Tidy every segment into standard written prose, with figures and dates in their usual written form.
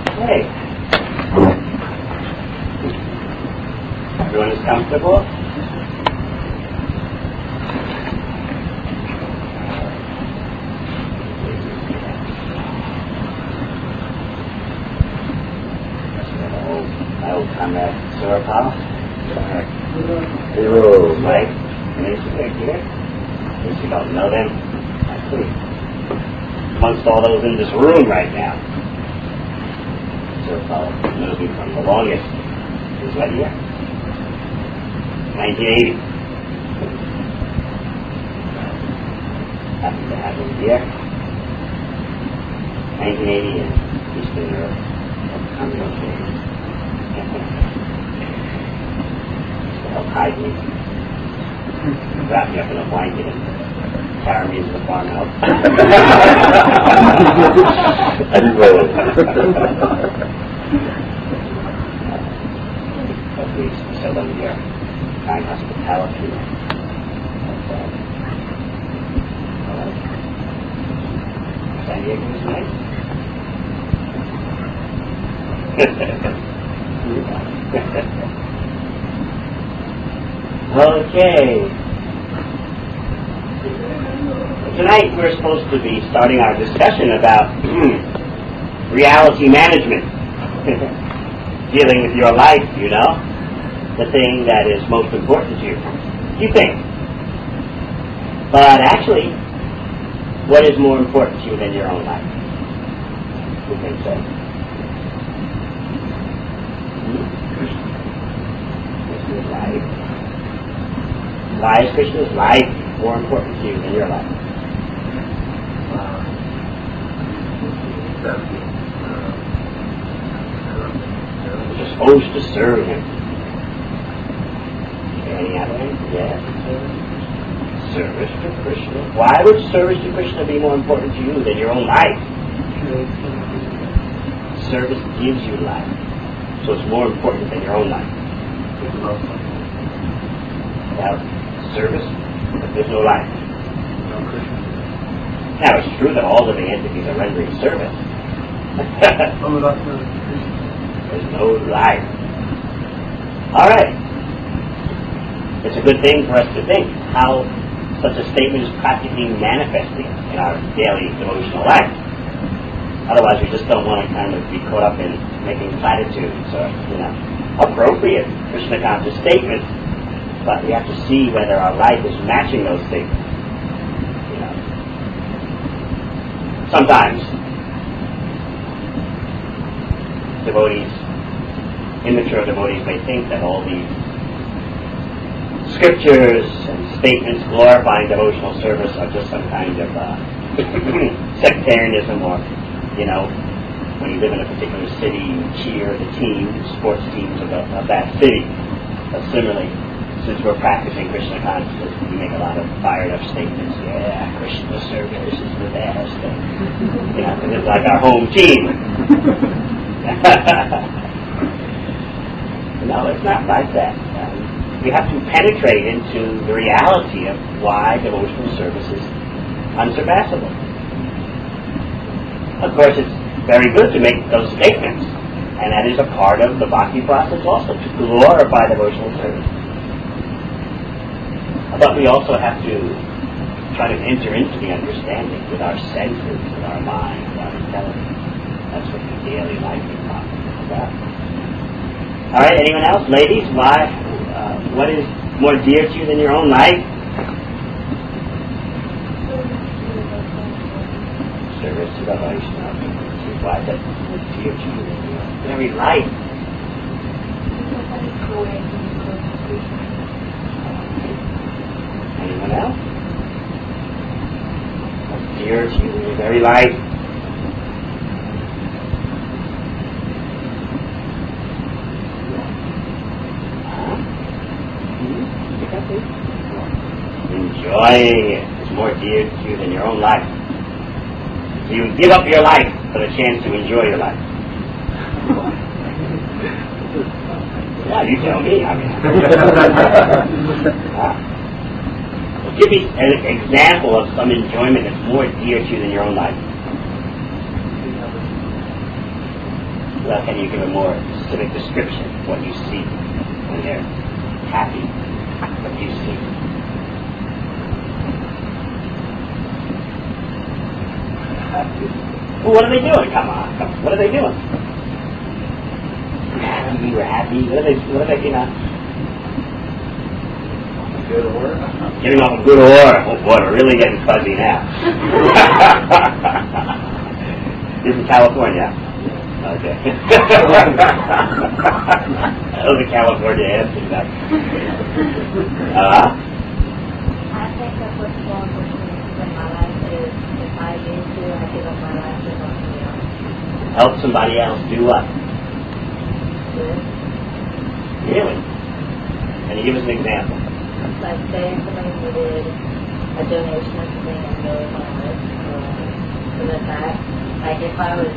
Okay. Everyone is comfortable? My old comrade, Surapal. Hello, Mike. Nice to meet you. In case you don't know them, actually, amongst all those in this room right now, Surapal knows me from the longest. It was what year? 1980. Happy to have him here. 1980 in Eastern Europe. Help hide me. Wrap me up in a blanket and carry me into the farmhouse. I didn't know it. At least show them your kind hospitality. San Diego was nice. Okay. Tonight we're supposed to be starting our discussion about reality management. Dealing with your life, you know. The thing that is most important to you. You think. But actually, what is more important to you than your own life? Who thinks so? Krishna's life. Why is Krishna's life more important to you than your life? You're supposed to serve him. Any other one? Yes. Service to Krishna. Why would service to Krishna be more important to you than your own life? Service gives you life. So it's more important than your own life. Without service, there's no life. Now, it's true that all living entities are rendering service. There's no life. All right. It's a good thing for us to think how such a statement is practically manifesting in our daily devotional life. Otherwise, we just don't want to kind of be caught up in making platitudes or, appropriate Krishna conscious statements. But we have to see whether our life is matching those statements. Sometimes devotees, immature devotees, may think that all these scriptures and statements glorifying devotional service are just some kind of sectarianism, or, when you live in a particular city, you cheer the sports teams of that city. But similarly, since we're practicing Krishna consciousness, we make a lot of fired up statements. Yeah, Krishna service is the best. It's like our home team. No, it's not like that. We have to penetrate into the reality of why devotional service is unsurpassable. Of course, it's very good to make those statements, and that is a part of the bhakti process also, to glorify devotional service. But we also have to try to enter into the understanding with our senses, with our mind, with our intelligence. That's what the daily life is about. All right, anyone else? Ladies, what is more dear to you than your own life? Service to the Vaishnava. Why is that more dear to you than your very life? Anyone else? What's dear to you in your very life? Enjoying it is more dear to you than your own life. So you give up your life for the chance to enjoy your life. Yeah, you tell me. Well, give me an example of some enjoyment that's more dear to you than your own life. Well, can you give a more specific description of what you see when they're happy? What do you see? Well, what are they doing? Come on. What are they doing? Happy, you were happy. What are they, you know? Good or? Getting off a good or. Oh boy, we're really getting fuzzy now. You're from California? Okay. That was a California answer. I think that what's more important in my life is if I need to, I give up my life to help somebody else. Help somebody else do what? Good. Really? Can you give us an example? Like say somebody needed a donation of something and really wanted so that like if I was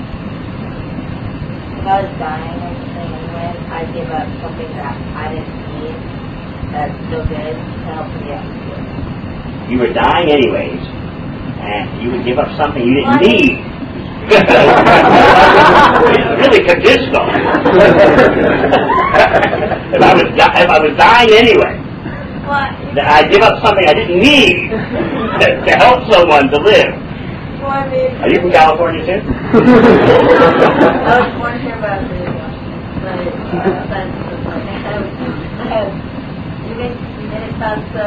dying or something anyway, I'd give up something that I didn't need that's still good to help somebody else do it. You were dying anyways, and you would give up something you didn't need. Really conditional. If I was dying anyway, I'd give up something I didn't need to help someone to live. Well, I mean, Are you from California too? I was born here, but you made it sound so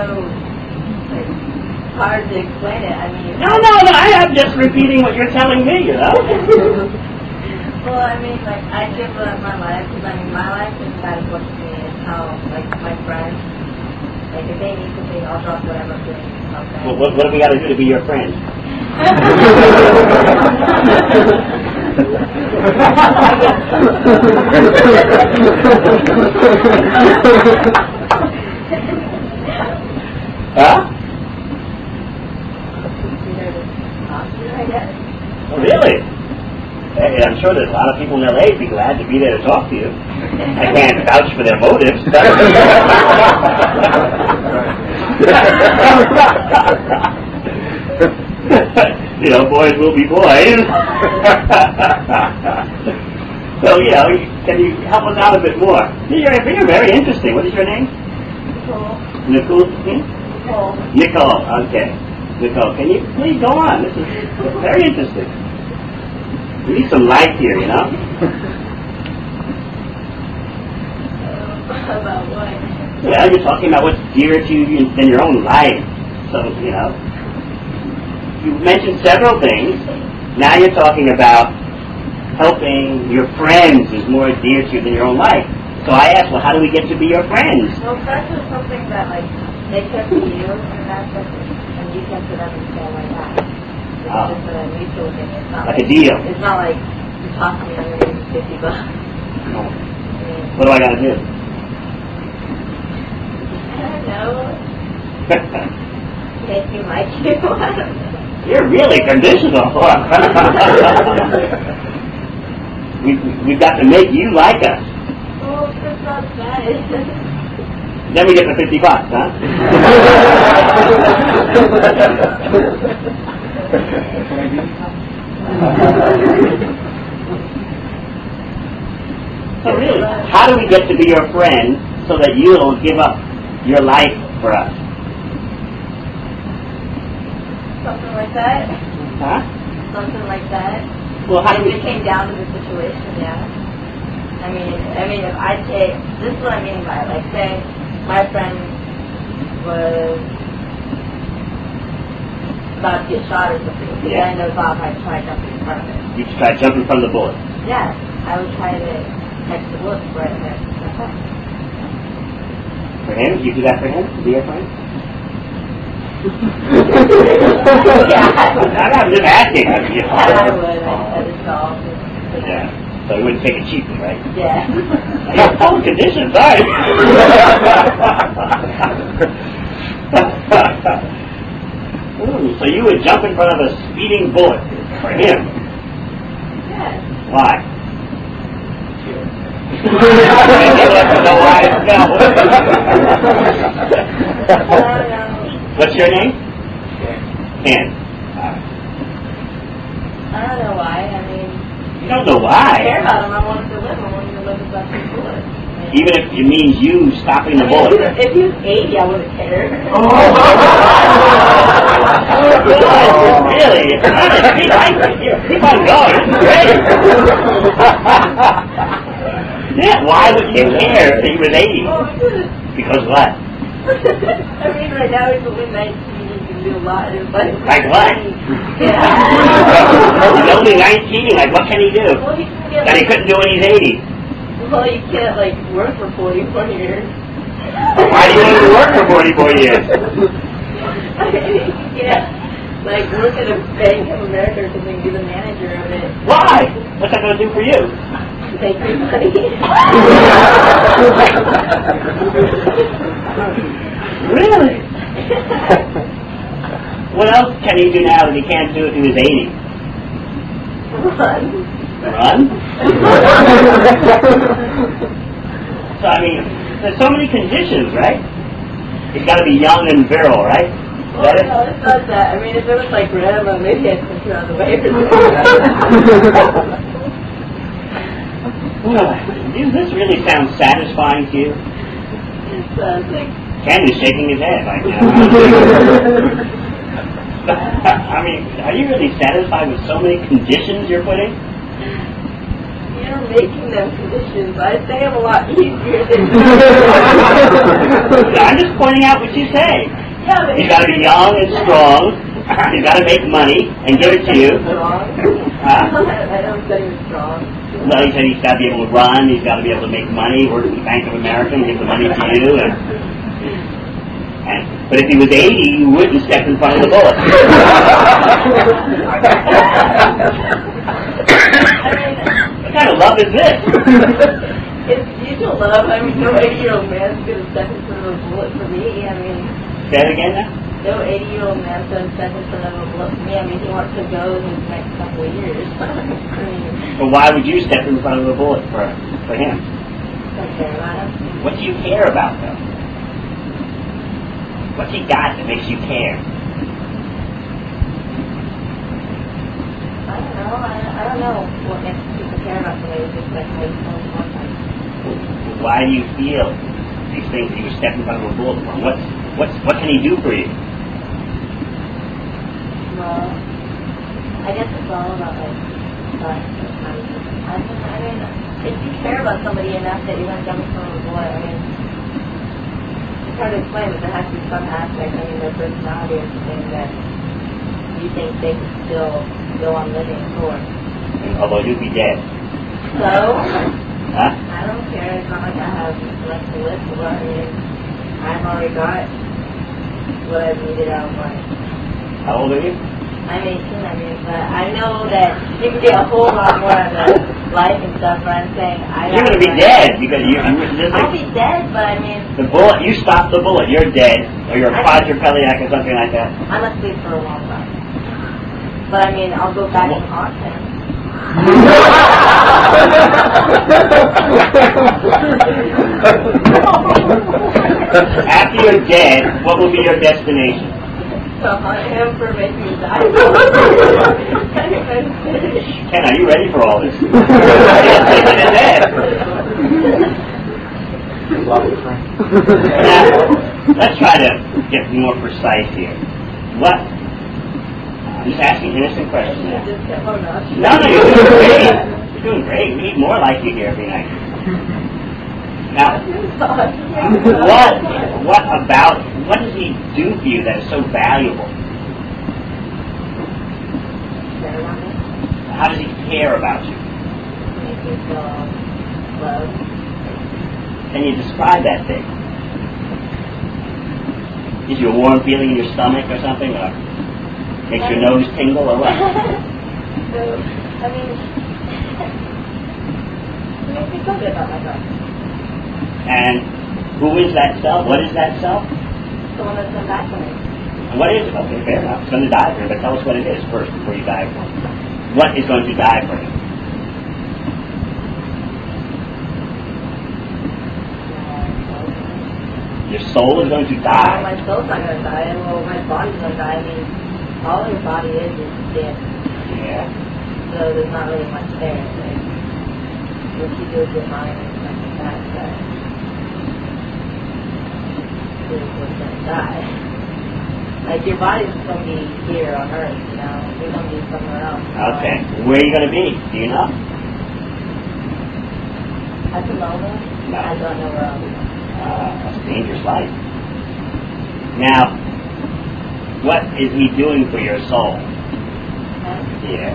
hard to explain it. I mean, No, I'm just repeating what you're telling me, you know? Well, I mean, like, I give up my life, because, I mean, my life is that important to me, and how, like, my friends, like, if they need something, I'll drop whatever I'm doing to help them. Well, what do we got to do to be your friend? Huh? I guess. Oh, really? Hey, I'm sure there's a lot of people in L.A. who'd be glad to be there to talk to you. I can't vouch for their motives. You know, boys will be boys. So, you know, can you help us out a bit more? You're very interesting. What is your name? Nicole. Nicole, okay. Nicole, can you please go on? This is very interesting. We need some light here, you know? About what? Well, you're talking about what's dear to you in your own life. So, you know, you mentioned several things. Now you're talking about helping your friends is more dear to you than your own life. So I asked, well, how do we get to be your friends? Well, that's just something that, like, they care for you, and that's something, and you care for them in the same way that. It's just a mutual thing. It's not Like a deal. It's not like, you talk to me, I'm going to give you $50. No. What do I got to do? I don't know. Make me like you. I don't know. You're really conditional. We've got to make you like us. Well, that's not bad. Then we get the $50, huh? So really, how do we get to be your friend so that you'll give up your life for us? Something like that. Huh? Something like that. Well, how do If we... it came down to the situation, yeah. I mean, if I take, this is what I mean by, like, say, my friend was about to get shot or something. The guy knows off, I'd try jumping in front of it. You try jumping from the bullet. Yeah, I would try to catch the bullet before it hit my friend. For him? You do that for him? To be your friend? Yeah. I'm just asking. I would. I just all. Yeah. So you wouldn't take it cheaply, right? Yeah. You're full conditions, sorry. So you would jump in front of a speeding bullet for him. Yeah. Why? He wants to know why. No. What's your name? Ken. I don't know why. I mean, You don't know I why. care about him. I want him to live. I want him to live as best he could. Even if it means you stopping the bullet. If he was 80, I wouldn't care. Really? Keep on going. It's great. Yeah, why would you care if he was 80? Because what? I mean, right now he's only 19. He can do a lot. It's Like what? Yeah. He's only 19. Like, what can he do? Well, he can get, That he couldn't do when he's 80. well, you can't, like, work for 44 years. Why do you want to work for 44 years? I mean, you can't, like, work at a Bank of America or something, be the manager of it. Why? What's that going to do for you? Make me money. Really? What else can he do now that he can't do if he was 80? Run. Run? So, I mean, there's so many conditions, right? He's got to be young and virile, right? Well, no, it's not that. I mean, if it was like grandma, maybe I'd push her on the way or something. Does this really sound satisfying to you? Like, Ken is shaking his head right now. I mean, are you really satisfied with so many conditions you're putting? you're making them conditions. I say them a lot easier than I'm just pointing out what you say. Yeah, but He's got to be young and strong. He's got to make money and give it to you. Strong. Huh? I don't say you're strong. Well, he said he's got to be able to run. He's got to be able to make money. Work at the Bank of America and give the money to you. But if he was 80, you wouldn't step in front of the bullet. I mean, What kind of love is this? it's usual love. I mean, no 80-year-old man's going to step in front of a bullet for me. I mean, Say it again now. no 80-year-old man's going to step in front of a bullet for me. I mean, he wants to go in the next couple of years. I mean, But why would you step in front of the bullet for him? I care about him. What do you care about, though? What's he got that makes you care? I don't know. I don't know what makes people care about somebody. It's just like how you feel one time. Why do you feel these things that you would step in front of a bullet for? What can he do for you? Well, I guess it's all about like trust sometimes. I mean, if you care about somebody enough that you're going to jump in front of a bullet, I mean, it's hard to explain, but there has to be some aspect, I mean, their personality or something that you think they could still go on living for. Although you'd be dead. So, Huh? I don't care. It's not like I have much to live for. I mean, I've already got what I've needed out of life. How old are you? I'm 18, I mean, but I know that you can get a whole lot more out of life and stuff, but I'm saying You're going to be dead because I'll be dead, but I mean, the bullet. You stop the bullet, you're dead, or you're a quadriplegic or something like that. I must sleep for a long time. But I mean, I'll go back and haunt him. After you're dead, what will be your destination? To haunt him for making me die. Ken, are you ready for all this? You're dead. Now, let's try to get more precise here. What? I'm just asking innocent questions now. No, you're doing great. You're doing great. We need more like you here every night. Now, what does he do for you that is so valuable? How does he care about you? Make me feel loved. Can you describe that thing? Gives you a warm feeling in your stomach or something, or makes your nose tingle, or what? So, I mean, it makes me feel good about myself. And who is that self? What is that self? The one that's come back for me. And what is it? Okay, fair enough. It's going to die for you, but tell us what it is first before you die for it. What is going to die for you? Your soul is going to die. My soul's not going to die. Well, my body's going to die. I mean, all your body is dead. Yeah. So so there's not really much there. Like, what you do with your mind and stuff like that is what's gonna die. Like, your body's gonna be here on Earth, you know? You're gonna be somewhere else. Okay. Where are you gonna be? Do you know? At the moment, No. I don't know where I'll be. That's a dangerous life. Now, what is he doing for your soul? Yeah.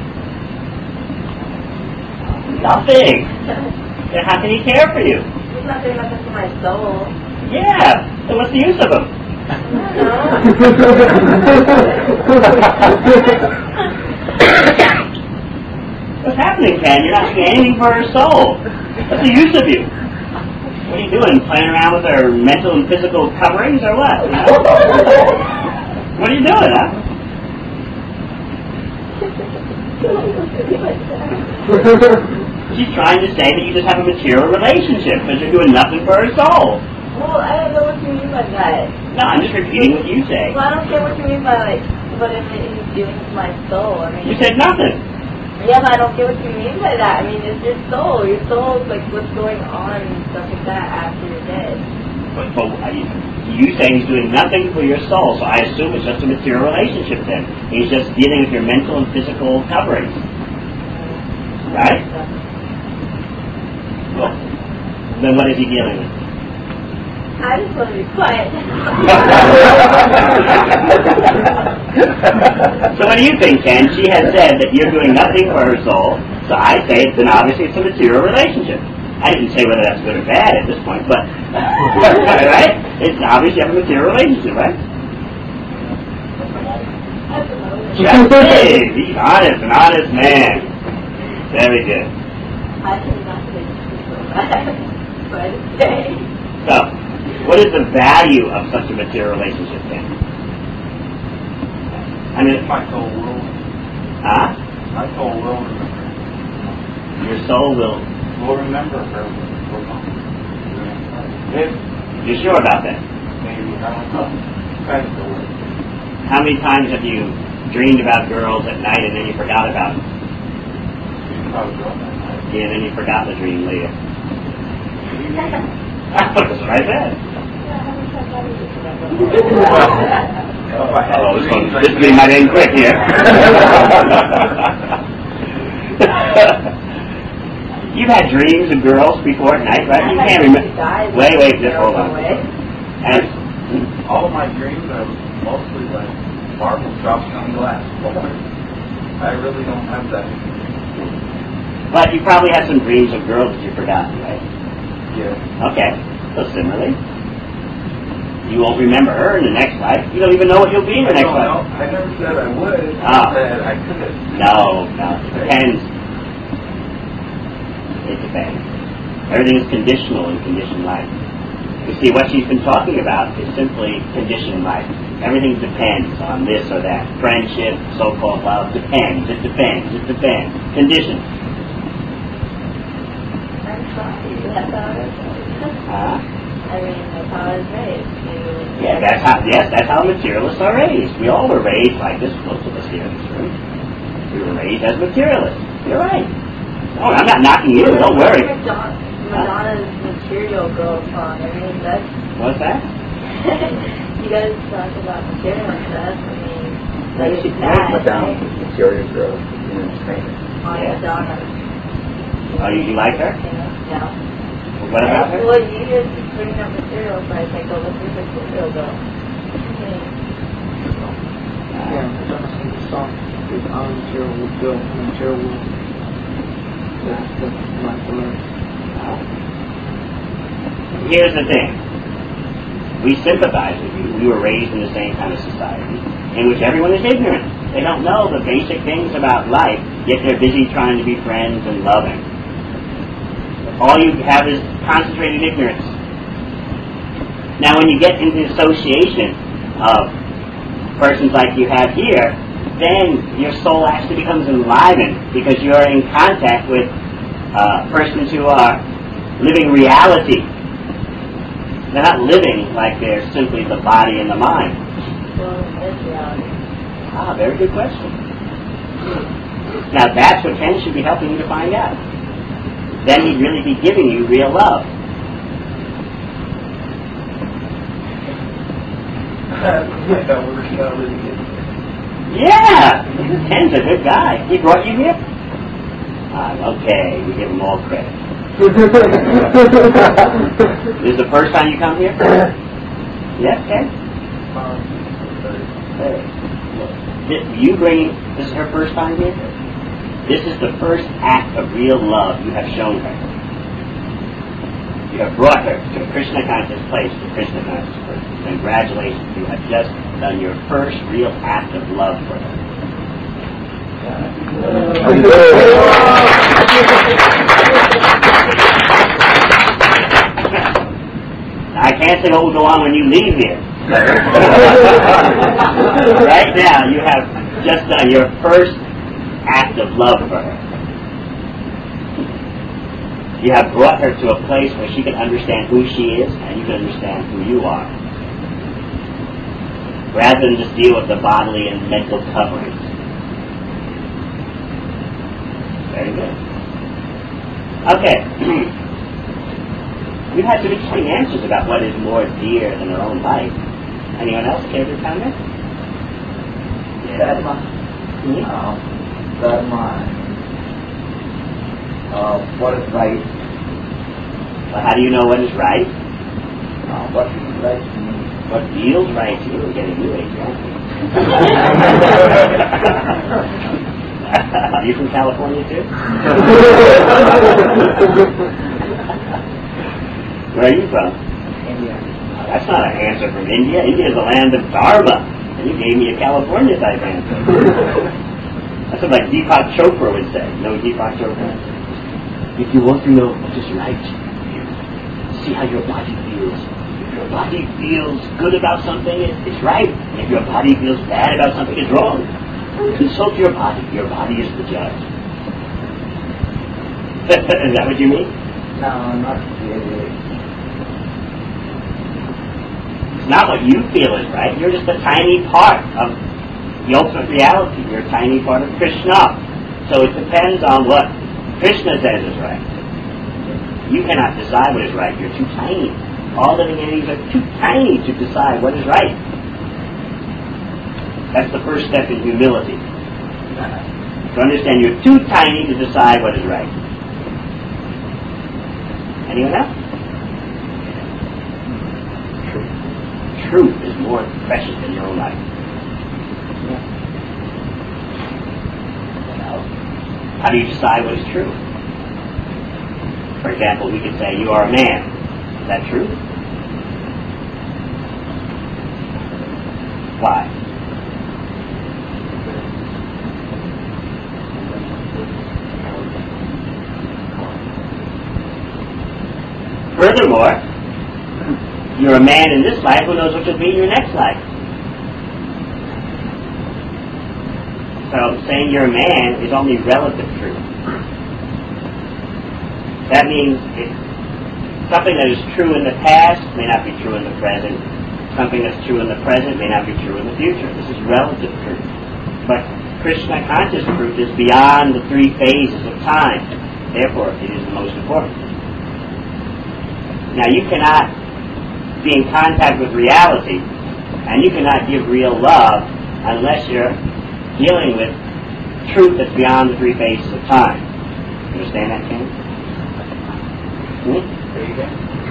Nothing. Then how can he care for you? He's not doing nothing for my soul. Yeah. Then what's the use of him? What's happening, Ken? You're not doing anything for her soul. What's the use of you? What are you doing? Playing around with her mental and physical coverings or what? Huh? What are you doing, huh? She's trying to say that you just have a material relationship because you're doing nothing for her soul. Well, I don't know what you mean by that. No, I'm just repeating what you say. Well, I don't care what you mean by, like, what if he's doing to my soul. I mean, You said nothing. yeah, but I don't get what you mean by that. I mean, it's your soul. Your soul's like what's going on and stuff like that after you're dead. But you say he's doing nothing for your soul, so I assume it's just a material relationship then. He's just dealing with your mental and physical coverings. Right? Well, then what is he dealing with? I just want to be quiet. So what do you think, Ken? She has said that you're doing nothing for her soul, so I say then obviously it's a material relationship. I didn't say whether that's good or bad at this point, but right? It's obviously you have a material relationship, right? Just say, he's honest, an honest man. Very good. I think that's what I say. So, what is the value of such a material relationship then? I mean, My soul will. huh? My soul will remember. Your soul will. Will remember her. If You're sure about that? maybe I don't know. Depends on what. How many times have you dreamed about girls at night and then you forgot about them? You probably don't know. Yeah, and then you forgot the dream later. That's what I said. Oh, this thing might end quick here. You've had dreams of girls before at night, right? You can't remember. Wait, just hold on. And All of my dreams are mostly like marbles dropping on glass. I really don't have that. but you probably had some dreams of girls that you forgotten, right? Yeah. Okay. So similarly, you won't remember her in the next life. You don't even know what you'll be in the next life. I never said I would. Ah. I said I could. No. It depends. It depends. Everything is conditional in conditioned life. You see, what she's been talking about is simply conditioned life. Everything depends on this or that. Friendship, so-called love, depends. It depends. Conditions. I'm sorry, that's how it is. Huh? I mean, that's how I was raised. Yeah, that's how materialists are raised. We all were raised like this, most of us here in this room. We were raised as materialists. You're right. Oh, I'm not knocking you, don't worry. Madonna's Material Girl song. I mean, that's... What's that? You guys talk about material stuff. I mean, Like she plays Madonna, Material Girl, famous. on Yeah. Madonna. Oh, you like her? Yeah. What about her? Well, you just bring up material, so I think, oh, let's do Material Girl. Yeah, Madonna sings a song with our Material Girl and Material World. That's like the lyrics. Here's the thing. We sympathize with you. We were raised in the same kind of society in which everyone is ignorant. They don't know the basic things about life, yet they're busy trying to be friends and loving. All you have is concentrated ignorance. Now, when you get into the association of persons like you have here, then your soul actually becomes enlivened because you're in contact with persons who are living reality. They're not living like they're simply the body and the mind. Well, it's reality. Very good question. Now that's what Ken should be helping you to find out. Then he'd really be giving you real love. That works out really good. Yeah! Ken's a good guy. He brought you here? Okay, we give him all credit. This is the first time you come here? Yes, Ken? Hey. This is her first time here? This is the first act of real love you have shown her. You have brought her to a Krishna conscious place, to Krishna conscious person. Congratulations, you have just done your first real act of love for her. I can't say what will go on when you leave here. Right now, you have just done your first act of love for her. You have brought her to a place where she can understand who she is and you can understand who you are. Rather than just deal with the bodily and mental coverings. Very good. Okay. We've had some interesting answers about what is more dear than our own life. Anyone else care to comment? That mind. What is right? Well, how do you know what is right? What is right to me? What feels right to you? We're getting new age, aren't we? Are you from California too? Where are you from? India. That's not an answer from India. India is the land of Dharma. And you gave me a California type answer. That's what like Deepak Chopra would say. You know what Deepak Chopra? If you want to know what is right, see how your body feels. If your body feels good about something, it's right. And if your body feels bad about something, it's wrong. Consult your body. Your body is the judge. Is that what you mean? No, not really. It's not what you feel is right. You're just a tiny part of the ultimate reality. You're a tiny part of Krishna. So it depends on what Krishna says is right. You cannot decide what is right. You're too tiny. All living entities are too tiny to decide what is right. That's the first step in humility. To understand you're too tiny to decide what is right. Anyone else? Truth is more precious than your own life. How do you decide what is true? For example, we could say you are a man. Is that true? Why? Furthermore, you're a man in this life, who knows what you'll be in your next life. So saying you're a man is only relative truth. That means something that is true in the past may not be true in the present. Something that's true in the present may not be true in the future. This is relative truth. But Krishna conscious truth is beyond the three phases of time. Therefore, it is the most important. Now, you cannot be in contact with reality, and you cannot give real love unless you're dealing with truth that's beyond the three phases of time. Understand that, Ken? There you go.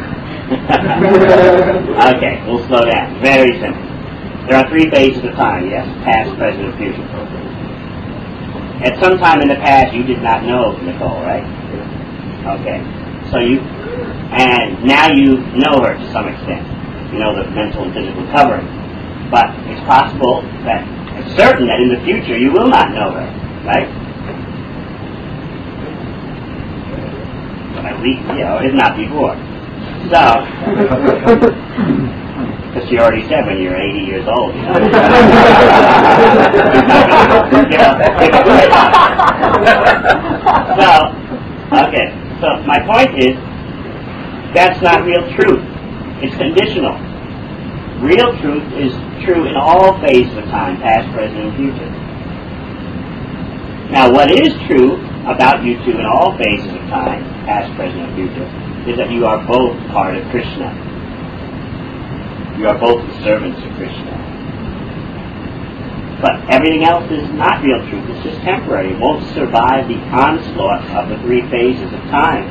Okay, we'll slow down. Very simple. There are three phases of time, yes? Past, present, and future. At some time in the past, you did not know Nicole, right? Okay. So and now you know her to some extent. You know the mental and physical covering. But it's possible that, it's certain that in the future you will not know her, right? But at least, if not before. So, because she already said when you're 80 years old, you know. So my point is, that's not real truth. It's conditional. Real truth is true in all phases of time, past, present, and future. Now, what is true about you two in all phases of time, past, present, and future, is that you are both part of Krishna. You are both the servants of Krishna. But everything else is not real truth. It's just temporary. It won't survive the onslaught of the three phases of time.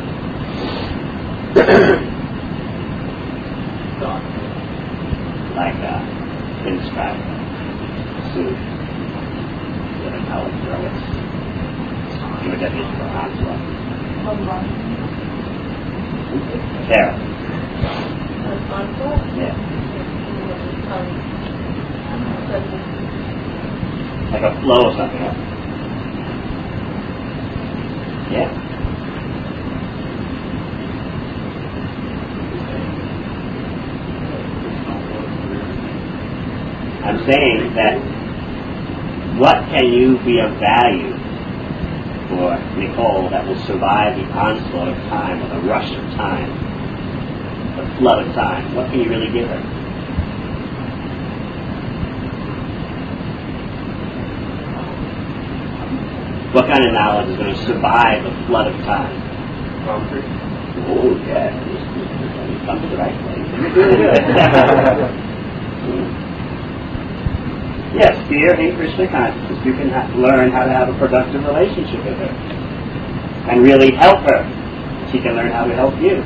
Like pinstripe, suit, different colors, throw it. See what that is for onslaught. Sarah. Yeah. Like a flow of something else. Yeah. I'm saying that what can you be of value for Nicole that will survive the onslaught of time, or the rush of time, the flood of time? What can you really give her? What kind of knowledge is going to survive the flood of time? Oh, yeah. You come to the right place. Yes, dear in Krishna consciousness, you can learn how to have a productive relationship with her and really help her. She can learn how to help you.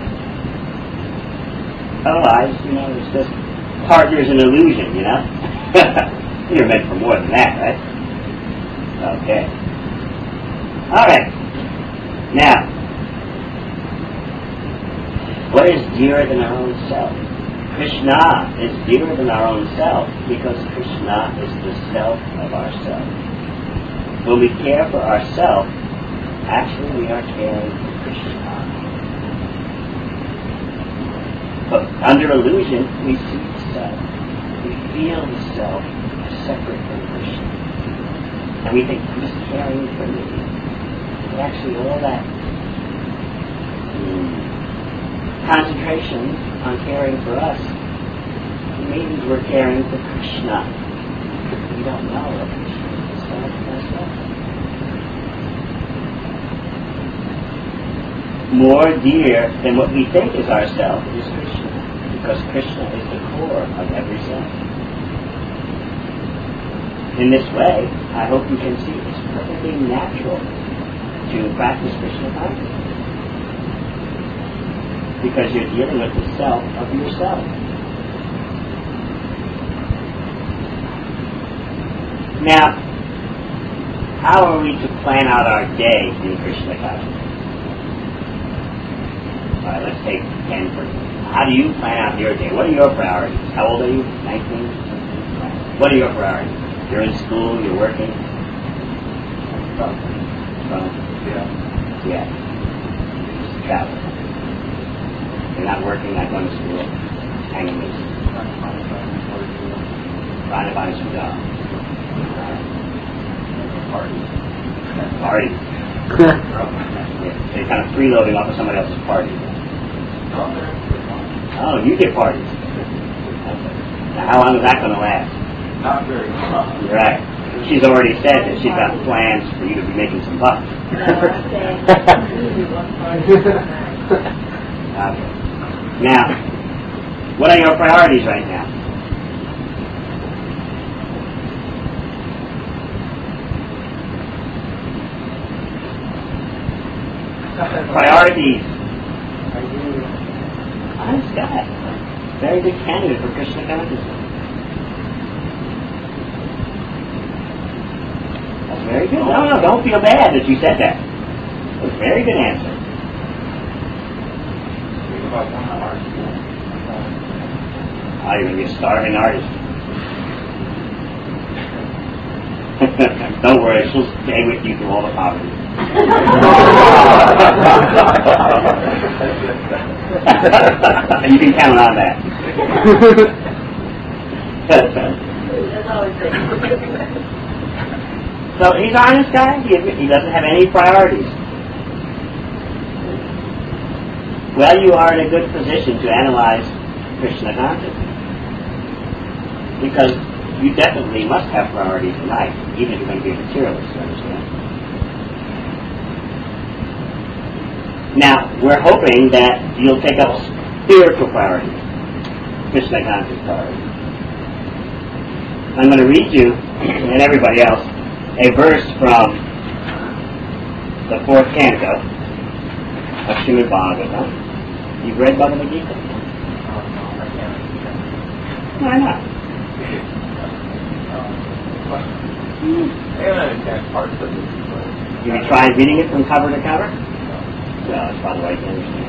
Otherwise, it's just partners in illusion, You're meant for more than that, right? Okay. All right. Now, what is dearer than our own self? Krishna is dearer than our own self because Krishna is the self of ourself. When we care for ourself, actually we are caring for Krishna. But under illusion, we see the self. We feel the self as separate from Krishna. And we think, I'm just caring for me. But actually all that concentration on caring for us means we're caring for Krishna. We don't know that Krishna is the self of ourselves. More dear than what we think is ourself is Krishna, because Krishna is the core of every self. In this way, I hope you can see it's perfectly natural to practice Krishna consciousness. Because you're dealing with the self of yourself. Now, how are we to plan out our day in Krishna consciousness? All right, let's take 10 for instance. How do you plan out your day? What are your priorities? How old are you? 19? What are your priorities? You're in school, you're working? Yeah. Just travel. You're not working, not going to school, hanging loose. Trying to find some job. Parties. They're kind of freeloading off of somebody else's party. Oh, you get parties. Now, how long is that going to last? Not very long. Right. She's already said that she's got plans for you to be making some bucks. Okay. Now, what are your priorities right now? Priorities. Honest guy. Very good candidate for Krishna consciousness. That's very good. No, don't feel bad that you said that. That's a very good answer. Oh, you're going to be a starving artist. Don't worry, she'll stay with you through all the poverty. You can count on that. So he's an honest guy. He doesn't have any priorities. Well, you are in a good position to analyze Krishna consciousness, because you definitely must have priorities in life. even if you're going to be a materialist, you understand? Now, we're hoping that you'll take up spiritual priorities, Krishna conscious priorities. I'm going to read you, and everybody else, a verse from the 4th canto of Srimad Bhagavatam. You've read Bhagavad Gita? Why not? You try reading it from cover to cover? No, it's by the way you understand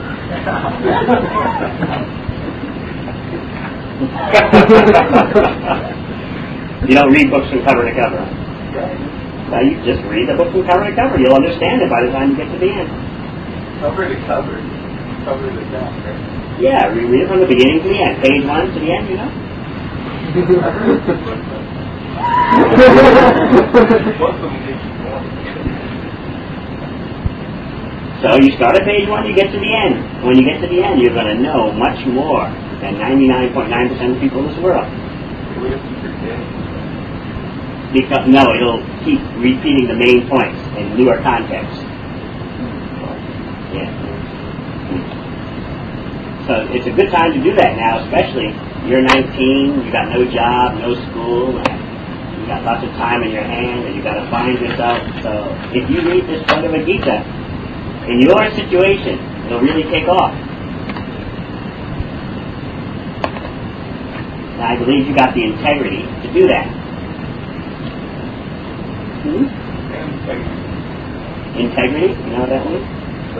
it. You don't read books from cover to cover. Now you just read the book from cover to cover. You'll understand it by the time you get to the end. Cover to cover. Cover to cover, right? Yeah, read it from the beginning to the end. Page 1 to the end, you know? So you start at page 1, you get to the end. When you get to the end, you're going to know much more than 99.9% of people in this world. Because, no, it'll keep repeating the main points in newer contexts. Yeah. So it's a good time to do that now, especially you're 19, you got no job, no school, and you got lots of time in your hand, and you got to find yourself. So if you read this Bhagavad Gita, in your situation, it'll really take off. And I believe you got the integrity to do that. Integrity, you know what that means?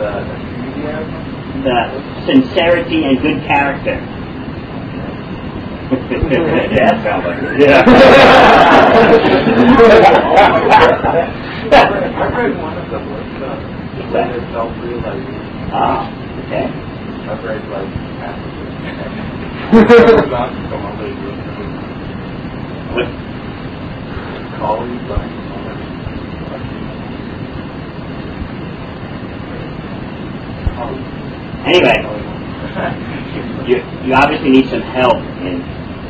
The sincerity and good character. That sounds like it. Yeah. I read one of the books, self-realizing. Ah, okay. I've read like half of it. What? Colleagues, like, anyway, you obviously need some help in,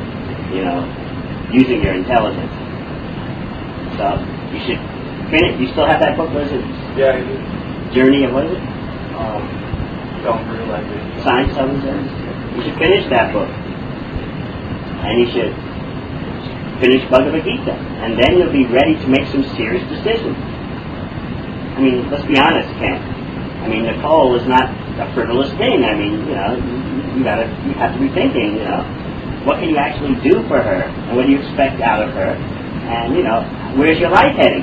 using your intelligence. So you should finish. You still have that book? What is it? Yeah, I do. Journey of what is it? Self-realization. Science of Self-Realization. You should finish that book, and you should finish Bhagavad Gita, and then you'll be ready to make some serious decisions. I mean, let's be honest, Ken. I mean, Nicole is not a frivolous thing. I mean, you have to be thinking, what can you actually do for her, and what do you expect out of her, and, where's your life heading,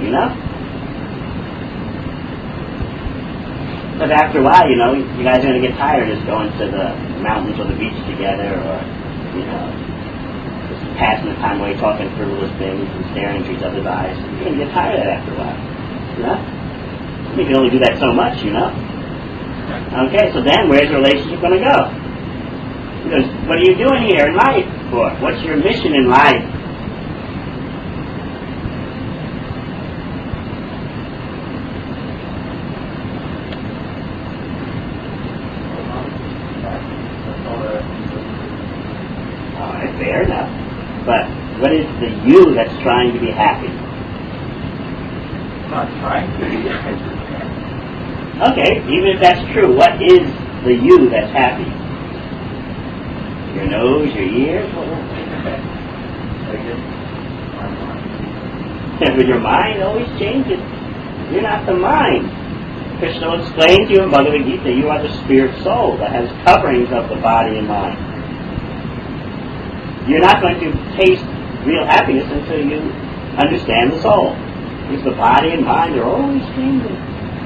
But after a while, you guys are going to get tired of just going to the mountains or the beach together, or, just passing the time away talking frivolous things and staring into each other's eyes. You're going to get tired of that after a while, You can only do that so much, Okay, so then where's the relationship going to go? Because what are you doing here in life for? What's your mission in life? All right, fair enough. But what is the you that's trying to be happy? I'm not trying to be happy. Okay, even if that's true, what is the you that's happy? Your nose, your ears? What? But your mind always changes. You're not the mind. Krishna will explain to you in Bhagavad Gita, you are the spirit soul that has coverings of the body and mind. You're not going to taste real happiness until you understand the soul. Because the body and mind are always changing.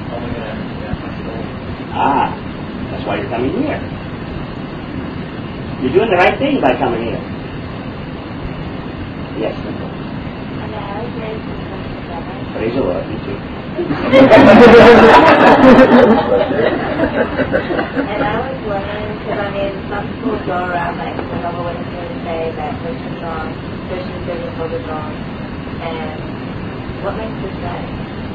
Ah, that's why you're coming here. You're doing the right thing by coming here. Yes, Nicole. Praise the Lord, you too. And I was wondering, because some people go around like Jehovah's Witnesses say that Krishna's wrong, Krishna's good and Buddha's wrong, and what makes this right?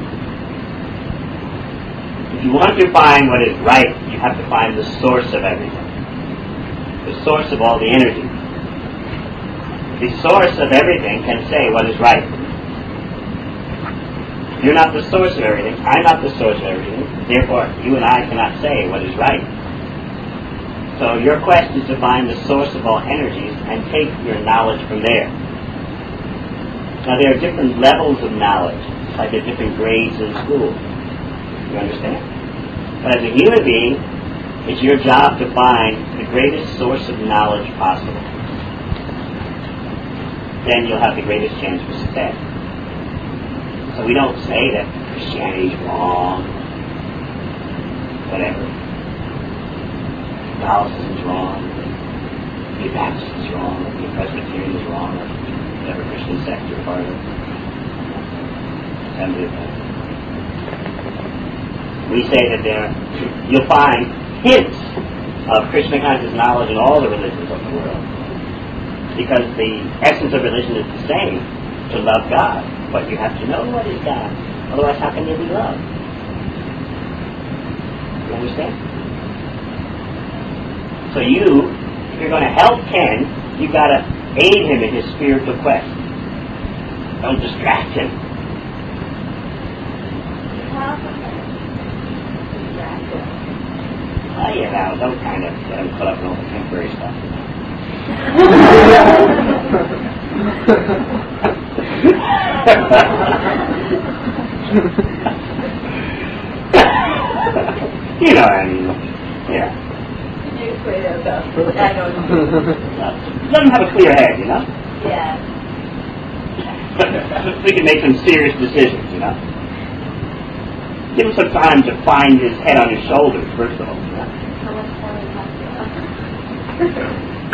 If you want to find what is right, you have to find the source of everything. The source of all the energy. The source of everything can say what is right. You're not the source of everything. I'm not the source of everything. Therefore, you and I cannot say what is right. So your quest is to find the source of all energies and take your knowledge from there. Now, there are different levels of knowledge, like there are different grades in school. You understand? But as a human being, it's your job to find the greatest source of knowledge possible. Then you'll have the greatest chance for success. So we don't say that Christianity is wrong, whatever. Catholicism is wrong, the Baptist is wrong, the Presbyterian is wrong, or whatever Christian sect you're part of. We say that you'll find hints of Krishna conscious knowledge in all the religions of the world. Because the essence of religion is the same, to love God. But you have to know what is God. Otherwise, how can you be loved? You understand? So if you're going to help Ken, you've got to aid him in his spiritual quest. Don't distract him. Oh, yeah, now, don't kind of get him caught up in all the temporary stuff. You know what I mean? Yeah. Let him have a clear head, you know? Yeah. We can make some serious decisions, you know? Give him some time to find his head on his shoulders, first of all. You know? How much time is left?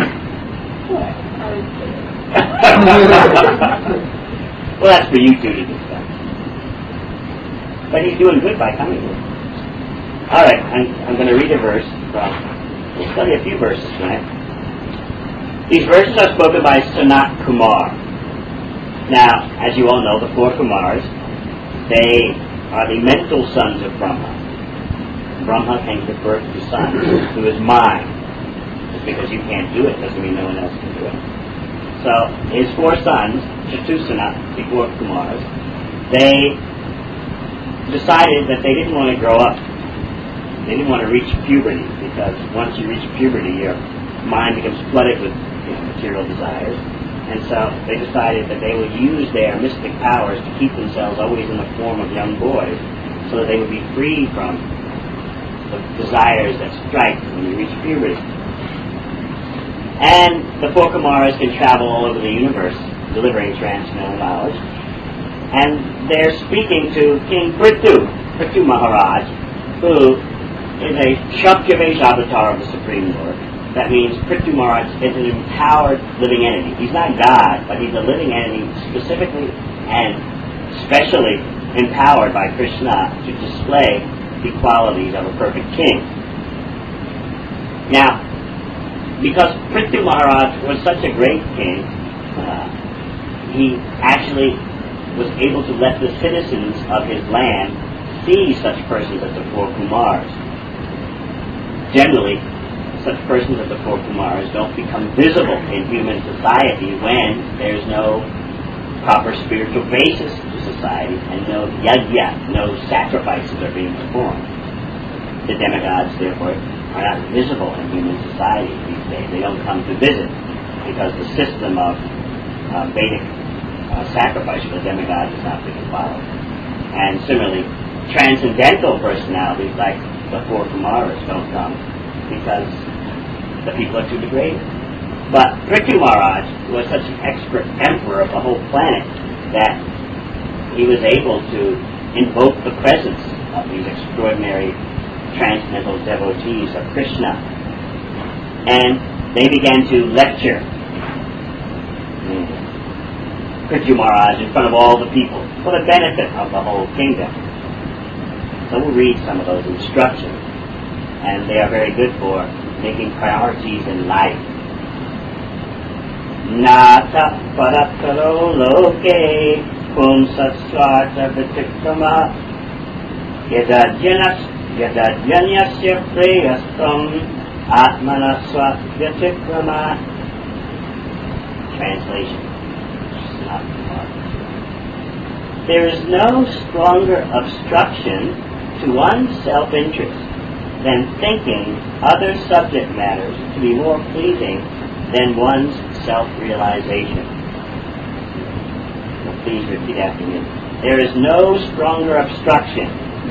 Well, that's for you two to decide. But he's doing good by coming here. All right, I'm going to read a verse we'll study a few verses tonight. These verses are spoken by Sanat Kumar. Now, as you all know, the four Kumars, they are the mental sons of Brahma. Brahma can give birth to sons who is mine. Just because you can't do it doesn't mean no one else can do it. So his four sons, Chatusana, the four Kumars, they decided that they didn't want to grow up. They didn't want to reach puberty, because once you reach puberty, your mind becomes flooded with material desires. And so they decided that they would use their mystic powers to keep themselves always in the form of young boys, so that they would be free from the desires that strike when you reach puberty. And the four Kumaras can travel all over the universe, delivering transcendental knowledge. And they're speaking to King Prithu Maharaj, who is a Shakyavesh avatar of the Supreme Lord. That means Prithu Maharaj is an empowered living entity. He's not God, but he's a living entity specifically and specially empowered by Krishna to display the qualities of a perfect king. Now, because Prithu Maharaj was such a great king, he actually was able to let the citizens of his land see such persons as the four Kumars. Generally, such persons as the four Kumars don't become visible in human society when there's no proper spiritual basis to society and no yajna, no sacrifices are being performed. The demigods, therefore, are not visible in human society these days. They don't come to visit because the system of Vedic sacrifice for the demigods is not being followed. And similarly, transcendental personalities like the four Kumaras don't come because the people are too degraded. But Prithu Maharaj was such an expert emperor of the whole planet that he was able to invoke the presence of these extraordinary transcendental devotees of Krishna. And they began to lecture Prithu Maharaj in front of all the people for the benefit of the whole kingdom. So we'll read some of those instructions, and they are very good for making priorities in life. Nata parakaro loke kum satsvata vitikrama yadajanyasya preyastam atmanasva vitikrama. Translation. there is no stronger obstruction to one's self-interest than thinking other subject matters to be more pleasing than one's self-realization. Now, please repeat after me. There is no stronger obstruction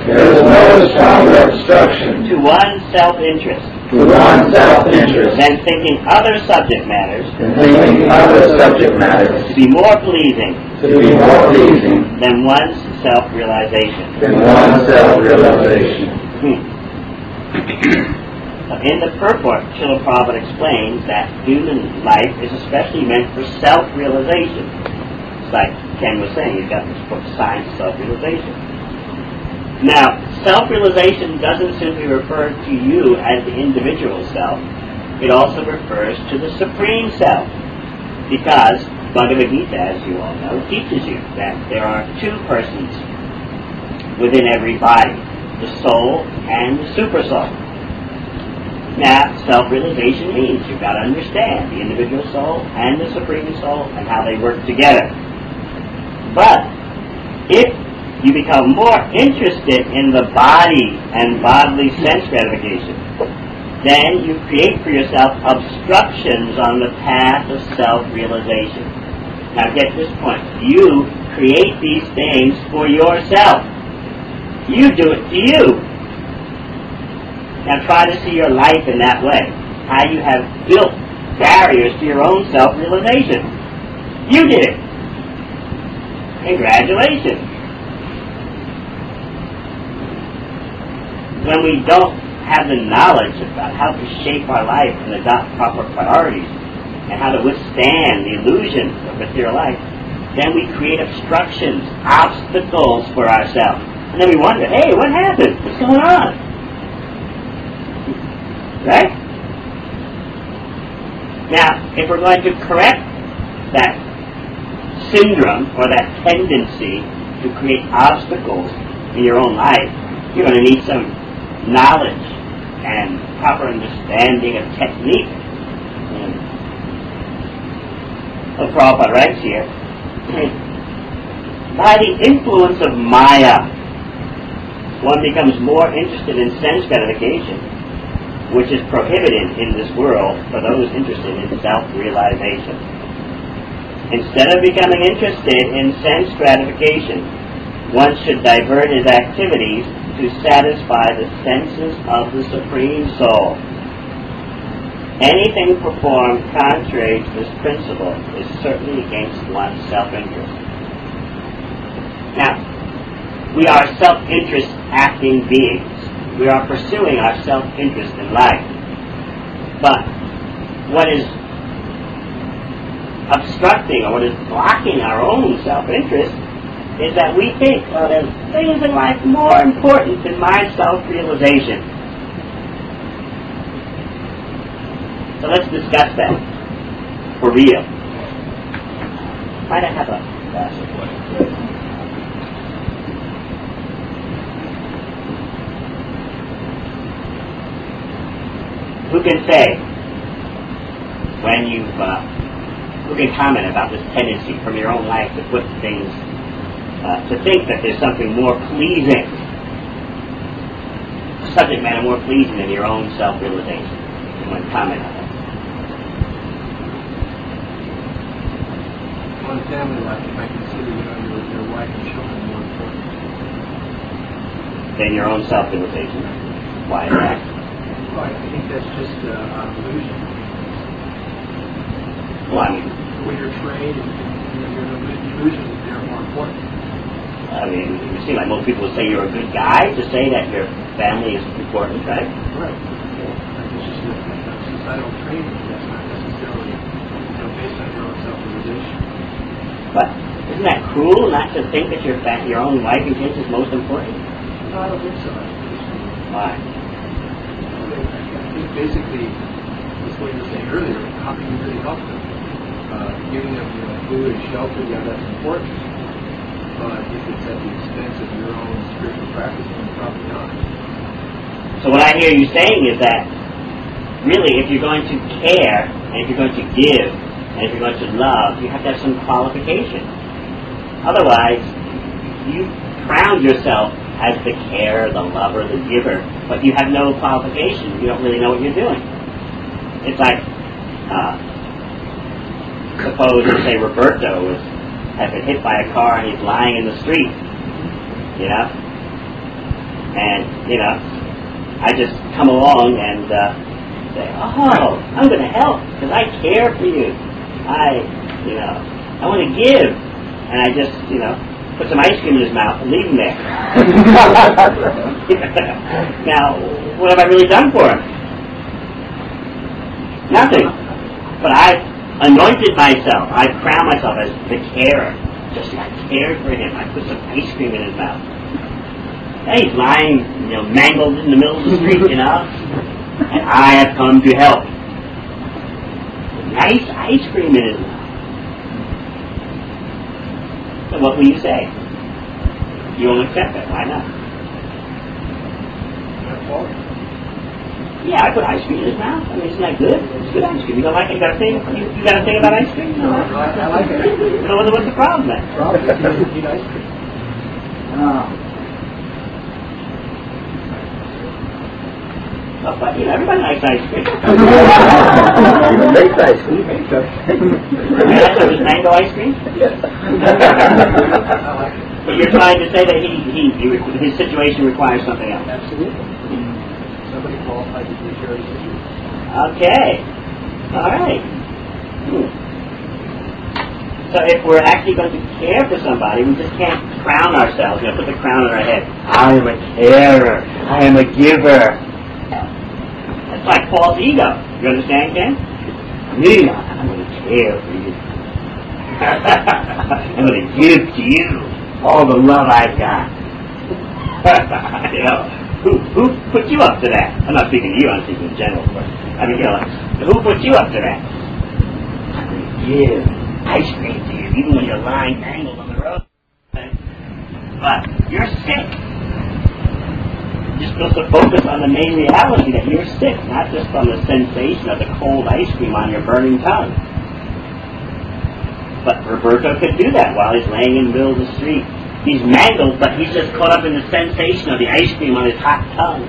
to one's self-interest than thinking other subject matters to be more pleasing than one's self-realization. In the purport, Srila Prabhupada explains that human life is especially meant for self-realization. It's like Ken was saying, you've got this book, Science of Self-Realization. Now, self-realization doesn't simply refer to you as the individual self. It also refers to the Supreme Self, because Bhagavad Gita, as you all know, teaches you that there are two persons within every body, the soul and the super soul. Now, self-realization means you've got to understand the individual soul and the Supreme Soul and how they work together. But if you become more interested in the body and bodily sense gratification, then you create for yourself obstructions on the path of self-realization. Now get this point. You create these things for yourself. You do it to you. Now try to see your life in that way. How you have built barriers to your own self-realization. You did it. Congratulations. When we don't have the knowledge about how to shape our life and adopt proper priorities and how to withstand the illusion of material life, then we create obstructions, obstacles for ourselves. And then we wonder, hey, what happened? What's going on? Right? Now, if we're going to correct that syndrome or that tendency to create obstacles in your own life, you're going to need some knowledge and proper understanding of technique. Prabhupada writes here, by the influence of Maya, one becomes more interested in sense gratification, which is prohibited in this world for those interested in self-realization. Instead of becoming interested in sense gratification, one should divert his activities to satisfy the senses of the Supreme Soul. Anything performed contrary to this principle is certainly against one's self-interest. Now, we are self-interest acting beings. We are pursuing our self-interest in life. But what is obstructing or what is blocking our own self-interest is that we think, well, there's things in life more important than my self-realization. So let's discuss that for real. Might I have a glass of water? Who can say who can comment about this tendency from your own life to put things, to think that there's something more pleasing, subject matter more pleasing than your own self-realization? Anyone comment on that? On family life, if I consider your wife and children more important than your own self-realization. Why is that? Well, I think that's just an illusion. Well, I mean, the way you're trained, you're an illusion that they're more important. I mean, you seem like most people would say you're a good guy to say that your family is important, right? Right. It's just a societal training that's not necessarily based on your own self-realization. But isn't that cruel not to think that your own life and kids is most important? No, I don't think so. Why? I think basically, that's what you were saying earlier, how can you really help them? Giving them food and shelter, yeah, that's important. But if it's at the expense of your own spiritual practice, then probably not. So what I hear you saying is that really if you're going to care, and if you're going to give, and if you're going to love, you have to have some qualification. Otherwise, you crown yourself as the carer, the lover, the giver, but you have no qualifications. You don't really know what you're doing. It's like, suppose, say, Roberto has been hit by a car and he's lying in the street, you know? And, you know, I just come along and say, oh, I'm going to help because I care for you. I want to give. And I just, put some ice cream in his mouth and leave him there. Now, what have I really done for him? Nothing. But I anointed myself. I crowned myself as the carer. Just I cared for him. I put some ice cream in his mouth. And he's lying, mangled in the middle of the street, and I have come to help. Nice ice cream in his mouth. So what will you say? You won't accept it. Why not? Yeah, I put ice cream in his mouth. I mean, isn't that good? It's good ice cream. You don't like it? You got a thing? You got a thing about ice cream? No, I like it. So what's the problem then? The problem is you don't eat ice cream. Well, but, everybody likes ice cream. Even baked ice cream. That's what was mango ice cream? Yes. I like it. But you're trying to say that his situation requires something else. Absolutely. Somebody qualified to take care of his issue. Okay. All right. So if we're actually going to care for somebody, we just can't crown ourselves, put the crown on our head. I am a carer. I am a giver. That's like Paul's ego. You understand, Ken? Me, I'm going to care for you. I'm going to give to you all the love I've got. Who put you up to that? I'm not speaking to you, I'm speaking in general. But, who put you up to that? I'm going to give ice cream to you, even when you're lying mangled on the road. But you're sick. You're supposed to focus on the main reality that you're sick, not just on the sensation of the cold ice cream on your burning tongue. But Roberto could do that while he's laying in the middle of the street. He's mangled, but he's just caught up in the sensation of the ice cream on his hot tongue.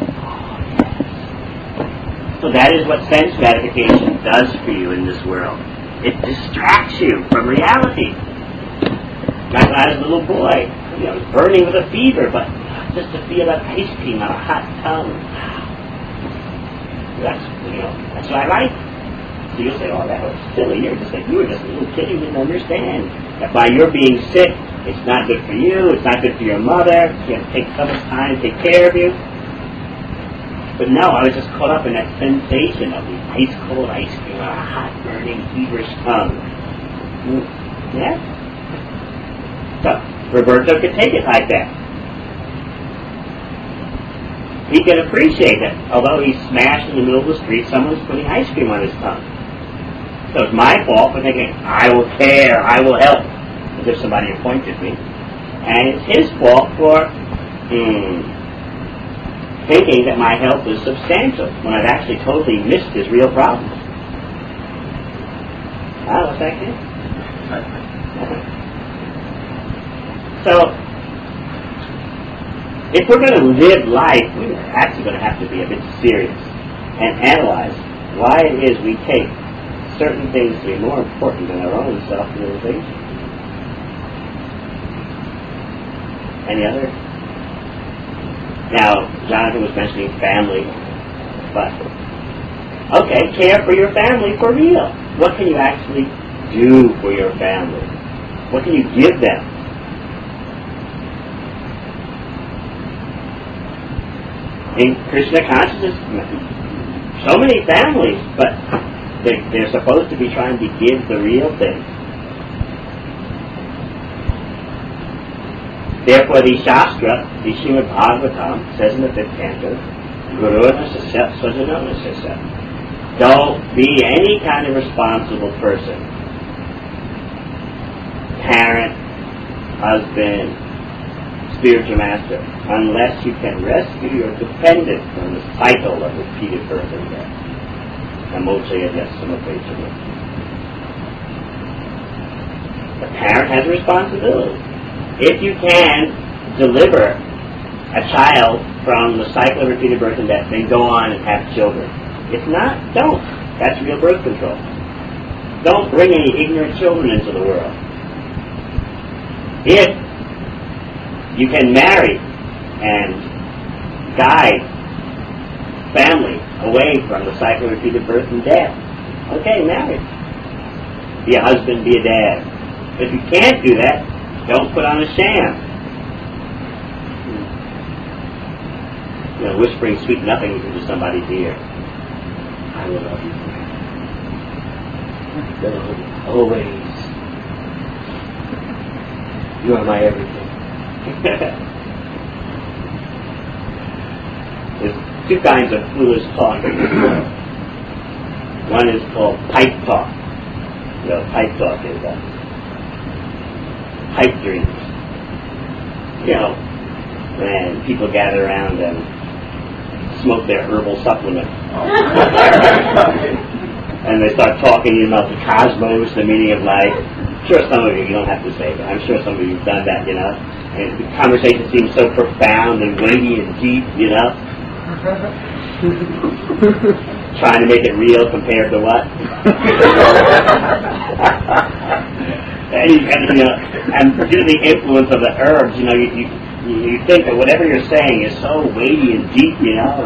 So that is what sense gratification does for you in this world. It distracts you from reality. Like I was a little boy, burning with a fever, but just to feel that ice cream on a hot tongue. That's what I like. So you'll say, oh, that was silly. You were just a little kid who didn't understand that by your being sick, it's not good for you, it's not good for your mother, you have to take so much time to take care of you. But no, I was just caught up in that sensation of the ice cold ice cream on a hot, burning, feverish tongue. Yeah? So, Roberto could take it like that. He can appreciate that, although he's smashed in the middle of the street, someone's putting ice cream on his tongue. So it's my fault for thinking, I will care, I will help, as if somebody appointed me. And it's his fault for thinking that my help is substantial, when I've actually totally missed his real problem. What's that, kid? So, if we're going to live life, we're actually going to have to be a bit serious and analyze why it is we take certain things to be more important than our own self-realization. Any other? Now, Jonathan was mentioning family, but okay, care for your family for real. What can you actually do for your family? What can you give them? In Krishna consciousness, so many families, but they're supposed to be trying to give the real thing. Therefore, the Shastra, the Srimad Bhagavatam, says in the 5th canto, Guruna Sasya Swajanona Sasya. Don't be any kind of responsible person. Parent, husband, spiritual master, unless you can rescue your dependent from the cycle of repeated birth and death. The parent has a responsibility. if you can deliver a child from the cycle of repeated birth and death, then go on and have children. If not, don't. That's real birth control. Don't bring any ignorant children into the world. If you can marry and guide family away from the cycle of repeated birth and death, okay, marry. Be a husband, be a dad. If you can't do that, don't put on a sham. You know, whispering sweet nothings into somebody's ear. I will love you forever. Always. You are my everything. There's two kinds of foolish talk in this world. One is called pipe talk. You know, pipe talk is pipe dreams. You know, when people gather around and smoke their herbal supplement. And they start talking about the cosmos, the meaning of life. I'm sure some of you don't have to say, but I'm sure some of you have done that, you know. And the conversation seems so profound and weighty and deep, you know. Trying to make it real compared to what? and you know, and due to the influence of the herbs, you know, you think that whatever you're saying is so weighty and deep, you know.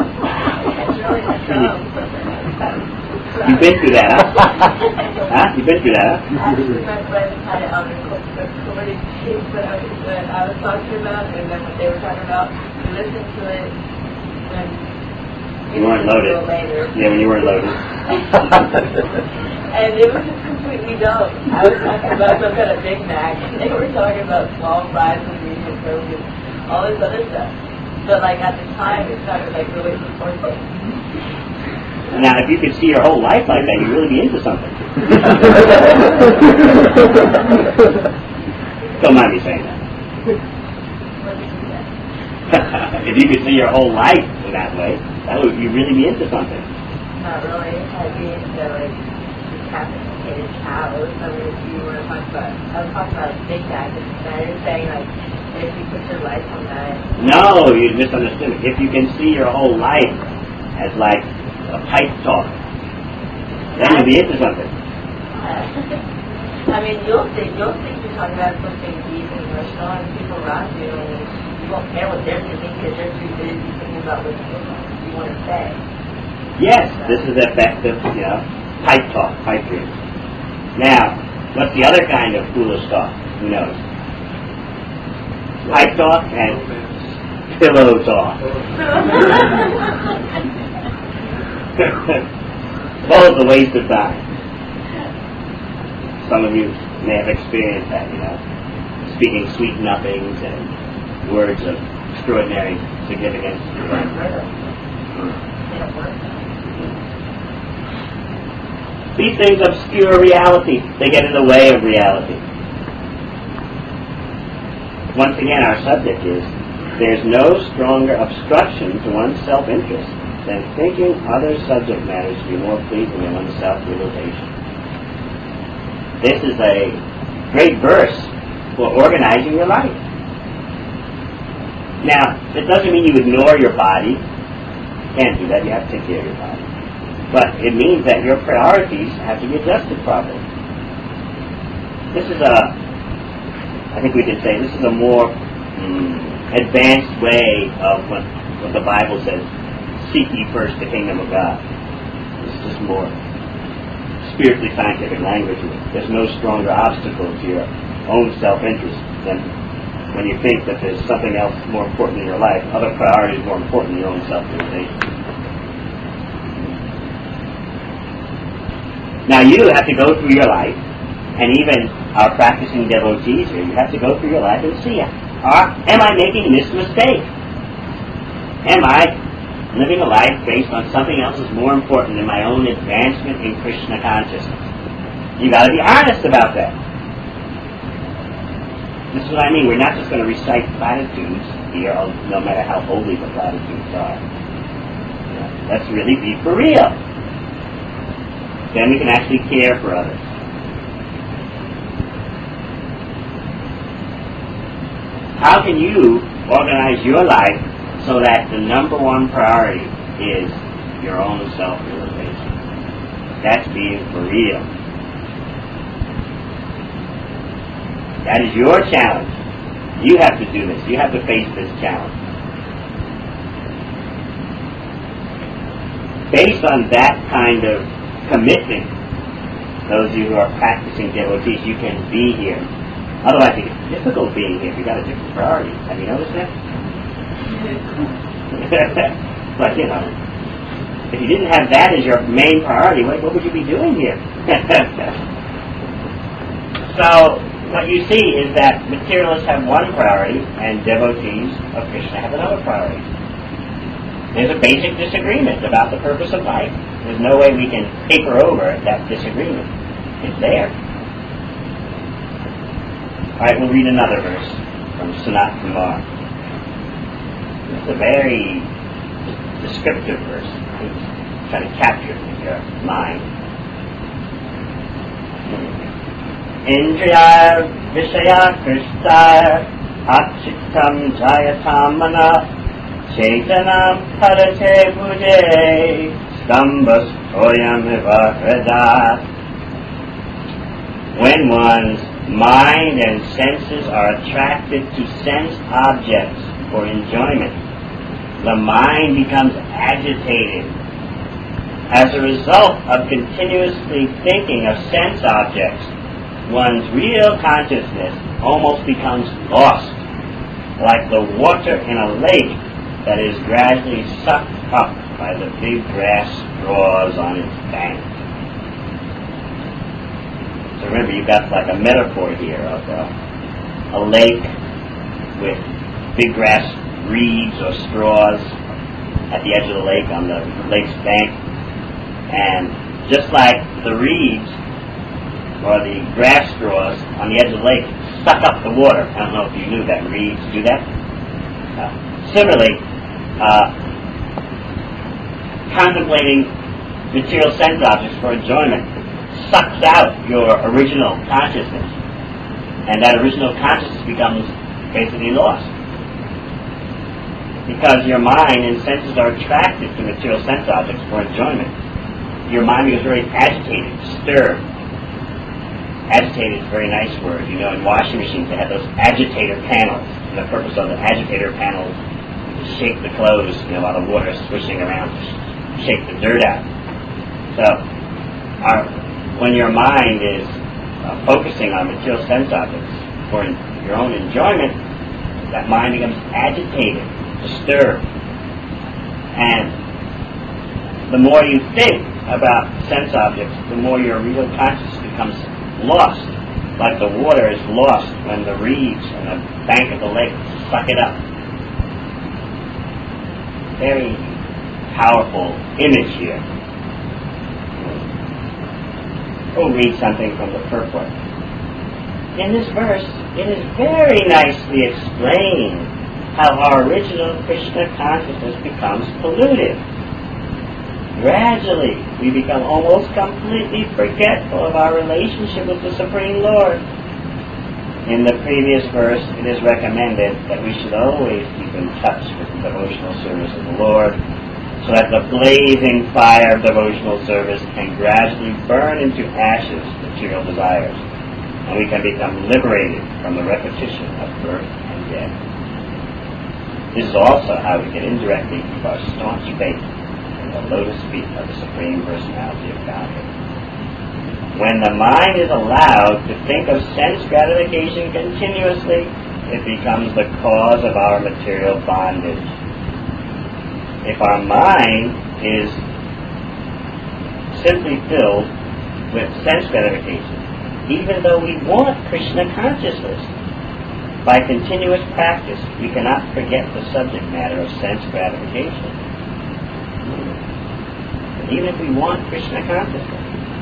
You've been through that, huh? Huh? You've been through that, huh? Actually, my friend had it on the comedy tape when I was talking about, and then what they were talking about, we listened to it when you weren't loaded. Later. Yeah, when you weren't loaded. And it was just completely dumb. I was talking about some kind of Big Mac, and they were talking about small fries and medium Coke and all this other stuff. But like at the time, it sounded like really important. Now, if you could see your whole life like that, you'd really be into something. Don't mind me saying that. If you could see your whole life in that way, you'd really be into something. Not really. I'd be into like decapitated cows. I mean, if you were talking about, I was talking about Big Mac, and you're saying like, if you put your life on that. No, you misunderstood me. If you can see your whole life as like a pipe talk, then you'll be into something. I mean, you'll think you're talking about something deep and emotional, and people around you, and you won't care what they're thinking because they're too busy thinking about what you want to say. Yes, this is effective, you know, pipe talk, pipe dreams. Now, what's the other kind of foolish talk? Who knows? Pipe talk and pillow talk. Both a waste of time. Some of you may have experienced that, you know, speaking sweet nothings and words of extraordinary significance. These things obscure reality. They get in the way of reality. Once again, our subject is, there's no stronger obstruction to one's self-interest than thinking other subject matters to be more pleasing than one's self-realization. This is a great verse for organizing your life. Now, it doesn't mean you ignore your body. You can't do that. You have to take care of your body. But it means that your priorities have to be adjusted properly. This is I think we could say, this is a more advanced way of what the Bible says, seek ye first the kingdom of God. This is just more spiritually scientific language. There's no stronger obstacle to your own self-interest than when you think that there's something else more important in your life, other priorities more important than your own self-realization. Now you have to go through your life, and even our practicing devotees here, you have to go through your life and see, am I making this mistake? Am I living a life based on something else that's more important than my own advancement in Krishna consciousness? You got to be honest about that. This is what I mean. We're not just going to recite platitudes here, no matter how holy the platitudes are. Let's really be for real. Then we can actually care for others. how can you organize your life so that the number one priority is your own self-realization? That's being for real. That is your challenge. You have to do this. You have to face this challenge. Based on that kind of commitment, those of you who are practicing devotees, you can be here. Otherwise, it gets difficult being here if you've got a different priority. Have you noticed that? But, you know, if you didn't have that as your main priority, what would you be doing here? So, what you see is that materialists have one priority and devotees of Krishna have another priority. There's a basic disagreement about the purpose of life. There's no way we can paper over that disagreement. It's there. All right, we'll read another verse from Sanat Kumar. It's a very descriptive verse. Try to capture it in your mind. Indriya Vishaya Krishtaya Achittam Jayatam Mana Chetanam Parate Bhuje Stambas Toyam Eva Hridat. When one's mind and senses are attracted to sense objects for enjoyment, the mind becomes agitated. As a result of continuously thinking of sense objects, one's real consciousness almost becomes lost, like the water in a lake that is gradually sucked up by the big grass straws on its bank. So remember, you've got like a metaphor here of a lake with big grass reeds or straws at the edge of the lake, on the lake's bank. And just like the reeds or the grass straws on the edge of the lake suck up the water. I don't know if you knew that reeds do that. Similarly, contemplating material sense objects for enjoyment sucks out your original consciousness, and that original consciousness becomes basically lost. Because your mind and senses are attracted to material sense objects for enjoyment, your mind becomes very agitated, stirred. Agitated is a very nice word. You know, in washing machines they have those agitator panels, and the purpose of the agitator panels is to shake the clothes, while the water is swishing around to shake the dirt out. So, when your mind is focusing on material sense objects for your own enjoyment, that mind becomes agitated, disturbed. And the more you think about sense objects, the more your real consciousness becomes lost, like the water is lost when the reeds on the bank of the lake suck it up. Very powerful image here. We'll read something from the purport. In this verse, it is very nicely explained how our original Krishna consciousness becomes polluted. Gradually, we become almost completely forgetful of our relationship with the Supreme Lord. In the previous verse, it is recommended that we should always keep in touch with the devotional service of the Lord, so that the blazing fire of devotional service can gradually burn into ashes material desires, and we can become liberated from the repetition of birth and death. This is also how we can indirectly keep our staunch faith in the lotus feet of the Supreme Personality of Godhead. When the mind is allowed to think of sense gratification continuously, it becomes the cause of our material bondage. If our mind is simply filled with sense gratification, even though we want Krishna consciousness, by continuous practice, we cannot forget the subject matter of sense gratification. Even if we want Krishna consciousness,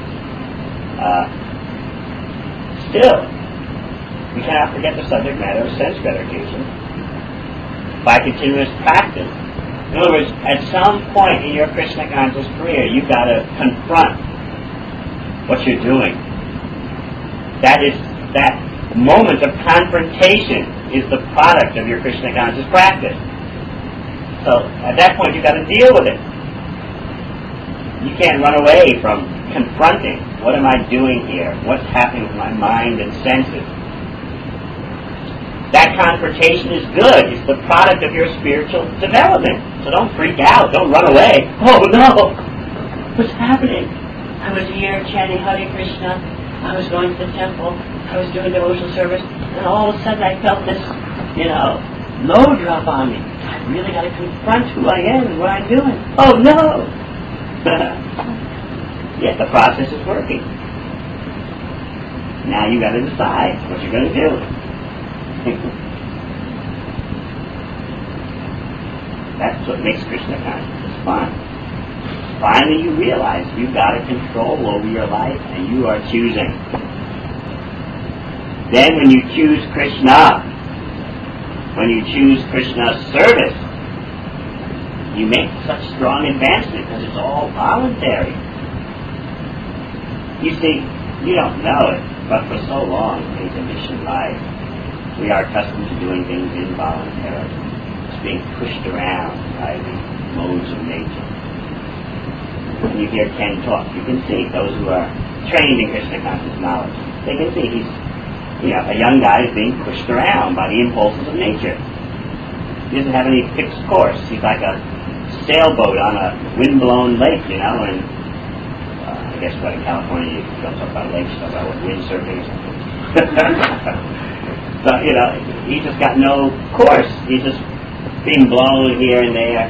still, we cannot forget the subject matter of sense gratification by continuous practice. In other words, at some point in your Krishna conscious career, you've got to confront what you're doing. That moment of confrontation is the product of your Krishna conscious practice. So at that point, you've got to deal with it. You can't run away from confronting, what am I doing here? What's happening with my mind and senses? That confrontation is good. It's the product of your spiritual development. So don't freak out. Don't run away. Oh no! What's happening? I was here chanting Hare Krishna. I was going to the temple. I was doing devotional service. And all of a sudden I felt this, load drop on me. I really got to confront who I am and what I'm doing. Oh no! Yet the process is working. Now you got to decide what you're going to do. That's what makes Krishna consciousness fun. Finally you realize you've got to control over your life and you are choosing. Then when you choose Krishna, when you choose Krishna's service, you make such strong advancement because it's all voluntary. You see, you don't know it, but for so long in conditioned life, we are accustomed to doing things involuntarily. It's being pushed around by the modes of nature. When you hear Ken talk, you can see those who are trained in Krishna conscious knowledge. They can see he's, a young guy is being pushed around by the impulses of nature. He doesn't have any fixed course. He's like a sailboat on a windblown lake, and I guess in California you don't talk about lakes, you talk about windsurfing or something. So, he's just got no course. He's just being blown here and there.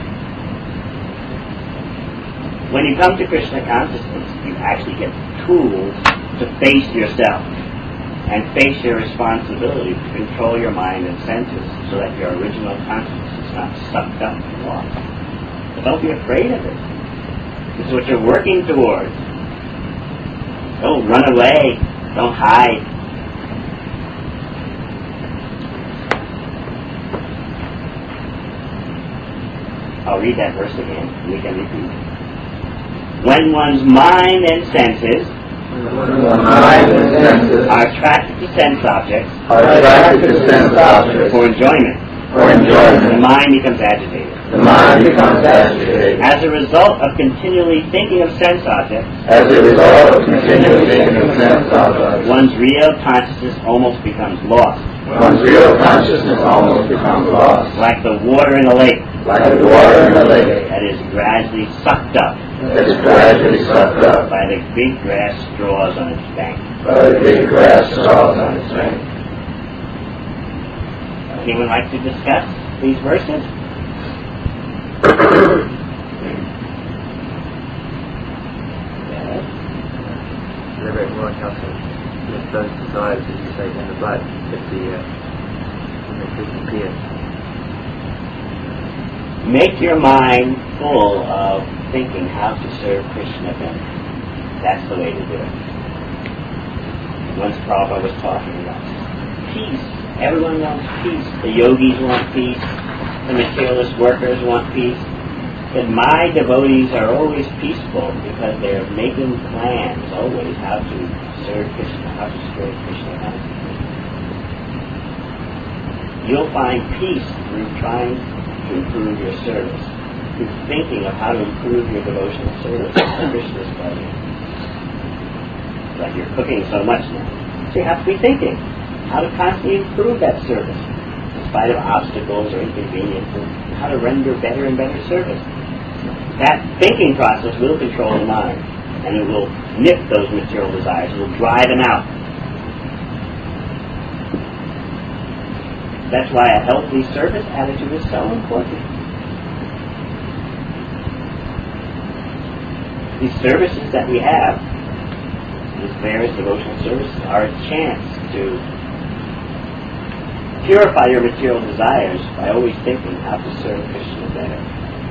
When you come to Krishna consciousness, you actually get tools to face yourself and face your responsibility to control your mind and senses so that your original consciousness is not sucked up and lost. But don't be afraid of it. This is what you're working towards. Don't run away. Don't hide. I'll read that verse again. We can repeat. When one's mind and senses are attracted to sense objects for enjoyment, the mind becomes agitated. As a result of continually thinking of sense objects, one's real consciousness almost becomes lost. Like the water in a lake. That is gradually sucked up. By the big grass straws on its bank. Anyone like to discuss these verses? Yes. Liberate more calcium. If those desires, as you say, in the blood, if the clear. Make your mind full of thinking how to serve Krishna better. That's the way to do it. Once Prabhupada was talking about peace. Everyone wants peace. The yogis want peace. The materialist workers want peace. But my devotees are always peaceful because they're making plans always how to serve Krishna, how to spread Krishna consciousness. You'll find peace through trying to improve your service, through thinking of how to improve your devotional service to Krishna's pleasure. Like you're cooking so much now. So you have to be thinking how to constantly improve that service, in spite of obstacles or inconveniences, how to render better and better service. That thinking process will control the mind, and it will nip those material desires, it will drive them out. That's why a healthy service attitude is so important. These services that we have, these various devotional services, are a chance to purify your material desires by always thinking how to serve Krishna better.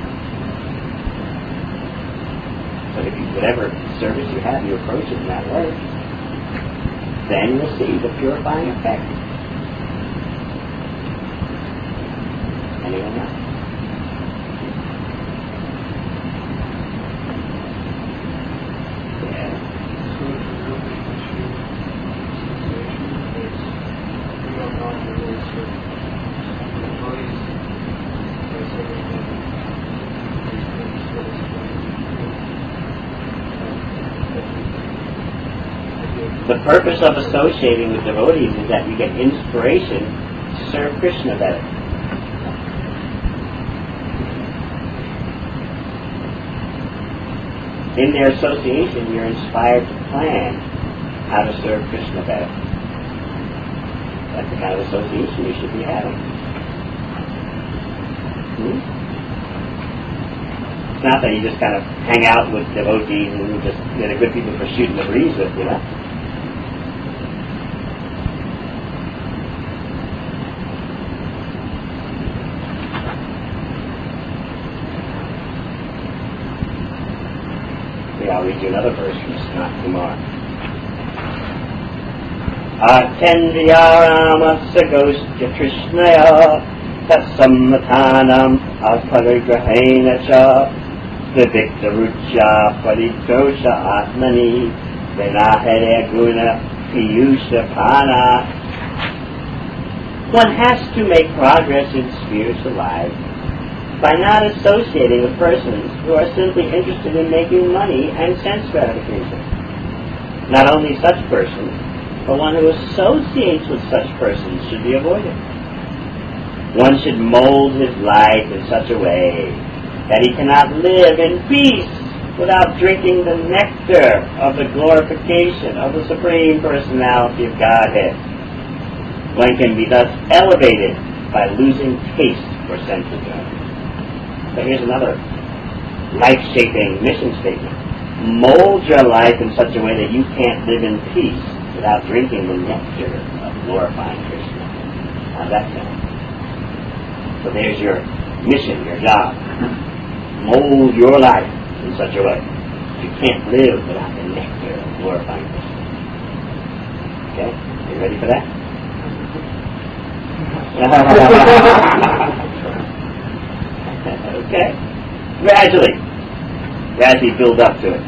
But if whatever service you have, you approach it in that way, then you'll see the purifying effect. Anyone else? Yeah. The purpose of associating with devotees is that you get inspiration to serve Krishna better. In their association, you're inspired to plan how to serve Krishna better. That's the kind of association you should be having. It's not that you just kind of hang out with devotees and just they're good people for shooting the breeze with, you know. I'll read you another verse from Sanat Kumar. Atendriyaramasa gosya krishnaya tasammatanam aparigrahena cha vivikta rucha paritosha atmani vinahare guna piyusha pana. One has to make progress in spiritual life by not associating with persons who are simply interested in making money and sense gratification. Not only such persons, but one who associates with such persons should be avoided. One should mold his life in such a way that he cannot live in peace without drinking the nectar of the glorification of the Supreme Personality of Godhead. One can be thus elevated by losing taste for sense enjoyment. So here's another life-shaping mission statement. Mold your life in such a way that you can't live in peace without drinking the nectar of glorifying Krishna. How's that sound? So there's your mission, your job. Mold your life in such a way that you can't live without the nectar of glorifying Krishna. Okay? Are you ready for that? Okay? Gradually build up to it.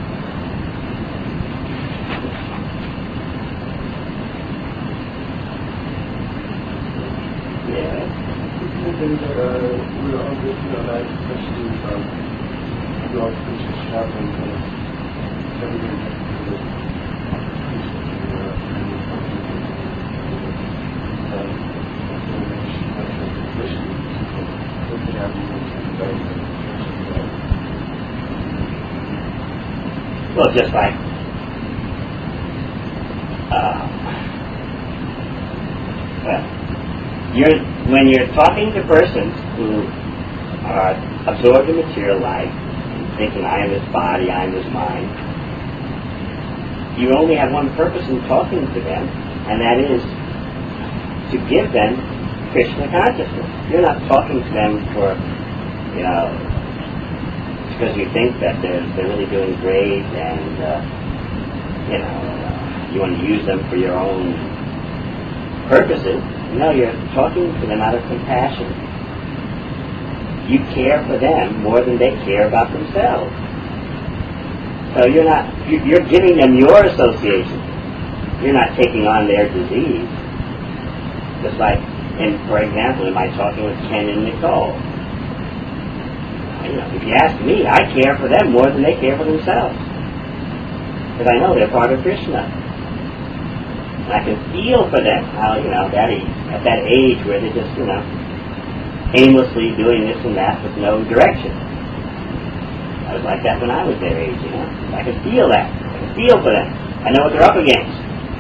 Yeah. We're all working on that, especially throughout Krishna's traveling everything Well, just like when you're talking to persons who are absorbed in material life, thinking I am this body, I am this mind, you only have one purpose in talking to them, and that is to give them Krishna consciousness. You're not talking to them for, because you think that they're really doing great, and you want to use them for your own purposes. No, you're talking to them out of compassion. You care for them more than they care about themselves. So you're giving them your association. You're not taking on their disease. Just like, for example, am I talking with Ken and Nicole? If you ask me, I care for them more than they care for themselves. Because I know they're part of Krishna. And I can feel for them how, at that age where they're just, aimlessly doing this and that with no direction. I was like that when I was their age, I can feel that. I can feel for them. I know what they're up against.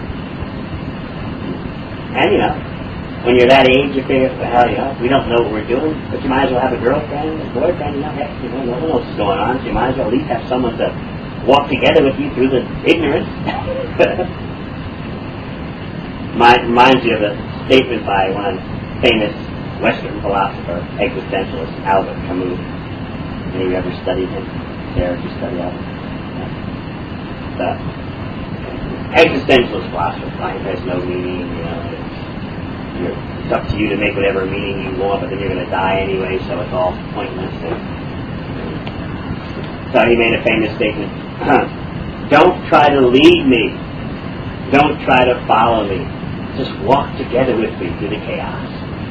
And, when you're that age, you figure, we don't know what we're doing, but you might as well have a girlfriend, a boyfriend, no one knows what's going on, so you might as well at least have someone to walk together with you through the ignorance. Reminds you of a statement by one famous Western philosopher, existentialist, Albert Camus. Any of you ever studied him? Sarah, did you study Albert? The existentialist philosopher, life has no meaning, it's up to you to make whatever meaning you want, but then you're going to die anyway, so it's all pointless. So he made a famous statement, don't try to lead me, don't try to follow me, just walk together with me through the chaos.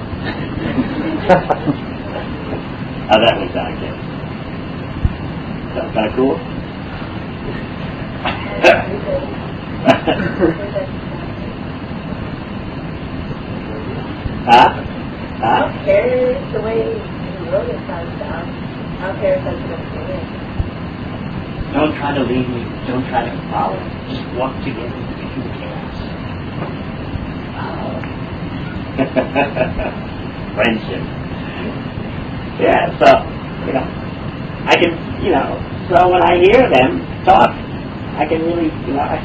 How's that one sound, kid? Sounds kind of cool? Huh? I don't care the way you wrote it sounds down. I don't care if that's what I'm doing. Don't try to lead me. Don't try to follow. Just walk together through chaos. Friendship. Yeah, so, I can, so when I hear them talk, I can really, I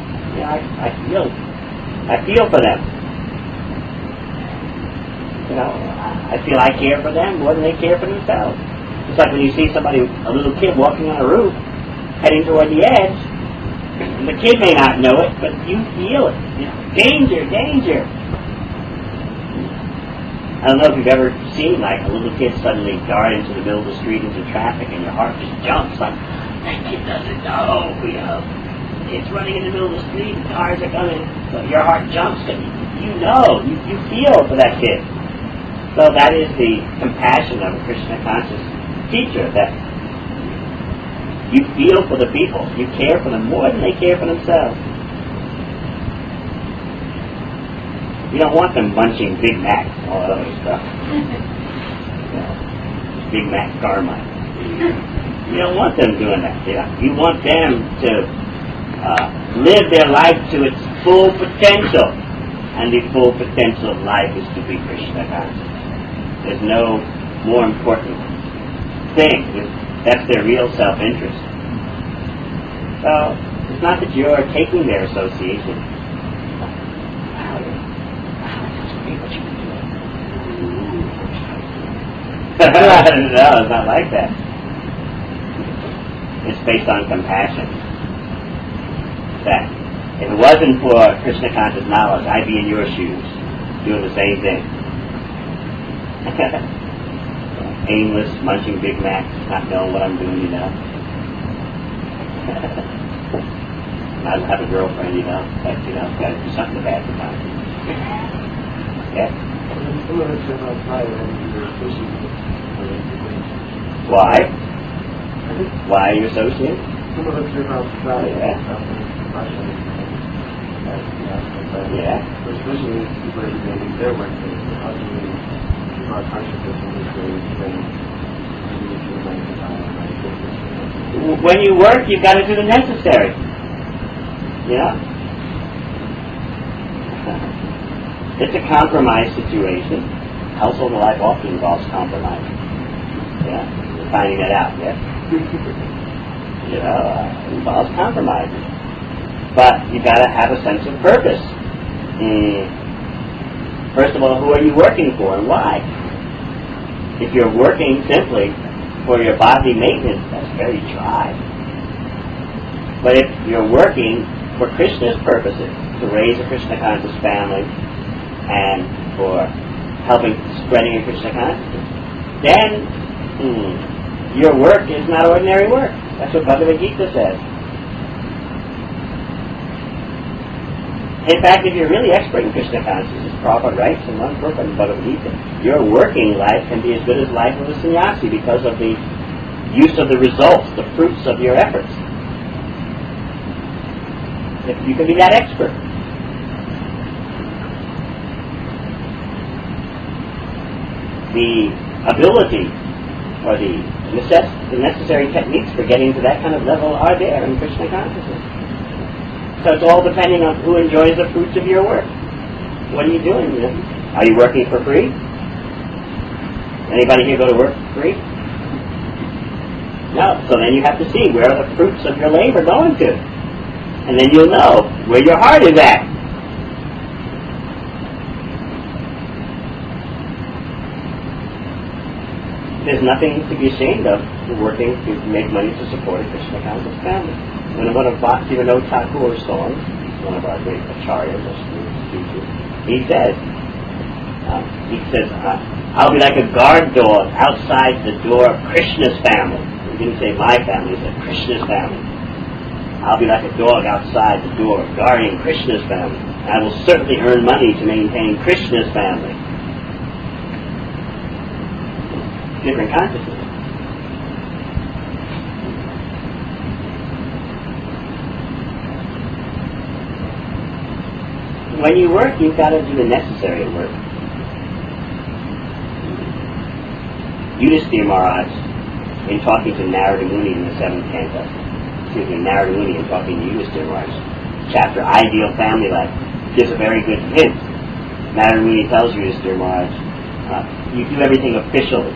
feel for them. I feel I care for them more than they care for themselves. It's like when you see somebody, a little kid walking on a roof, heading toward the edge, and the kid may not know it, but you feel it. Danger, danger. I don't know if you've ever seen like a little kid suddenly dart into the middle of the street into traffic, and your heart just jumps like, that kid doesn't know, It's running in the middle of the street, and cars are coming, but your heart jumps, and you feel for that kid. So that is the compassion of a Krishna conscious teacher, that you feel for the people. You care for them more than they care for themselves. You don't want them munching Big Macs and all that other stuff. Big Mac Carmine. You don't want them doing that. You want them to live their life to its full potential. And the full potential of life is to be Krishna conscious. There's no more important thing. That's their real self-interest. So, it's not that you're taking their association. Wow, that's great what you've been doing. No, it's not like that. It's based on compassion. That if it wasn't for Krishna conscious knowledge, I'd be in your shoes, doing the same thing. Aimless, munching Big Macs, not knowing what I'm doing, I don't have a girlfriend, but, got to do something bad for time. Yeah? Some of us are not tired and you're fishing. Why? Why are you associated? Some of us are not tired. Yeah. Especially people every day in their workplace. How do we keep our consciousness in this way when you work, you've got to do the necessary. It's a compromise situation. Household life often involves compromise. You're finding that out, it involves compromises. But you've got to have a sense of purpose. First of all, who are you working for and why? If you're working simply for your bodily maintenance, that's very dry. But if you're working for Krishna's purposes, to raise a Krishna conscious family and for helping spreading a Krishna consciousness, then your work is not ordinary work. That's what Bhagavad Gita says. In fact, if you're really expert in Krishna consciousness, Prabhupada writes in one book on Bhagavad Gita, your working life can be as good as the life of a sannyasi because of the use of the results, the fruits of your efforts. You can be that expert. The ability or the necessary techniques for getting to that kind of level are there in Krishna consciousness. So it's all depending on who enjoys the fruits of your work. What are you doing? Are you working for free? Anybody here go to work for free? No. So then you have to see where are the fruits of your labor going to. And then you'll know where your heart is at. There's nothing to be ashamed of for working to make money to support a Krishna conscious family. When one of Bhaktivinoda Thakur's songs, one of our great acharyas, he says, I'll be like a guard dog outside the door of Krishna's family. He didn't say my family, he said Krishna's family. I'll be like a dog outside the door guarding Krishna's family. I will certainly earn money to maintain Krishna's family. Different consciousness. when you work, you've got to do the necessary work. Yudhisthira Maharaj, in talking to Narada Muni in the 7th canto, Narada Muni in talking to Yudhisthira Maharaj, chapter Ideal Family Life, gives a very good hint. Narada Muni tells Yudhisthira Maharaj, you do everything officially.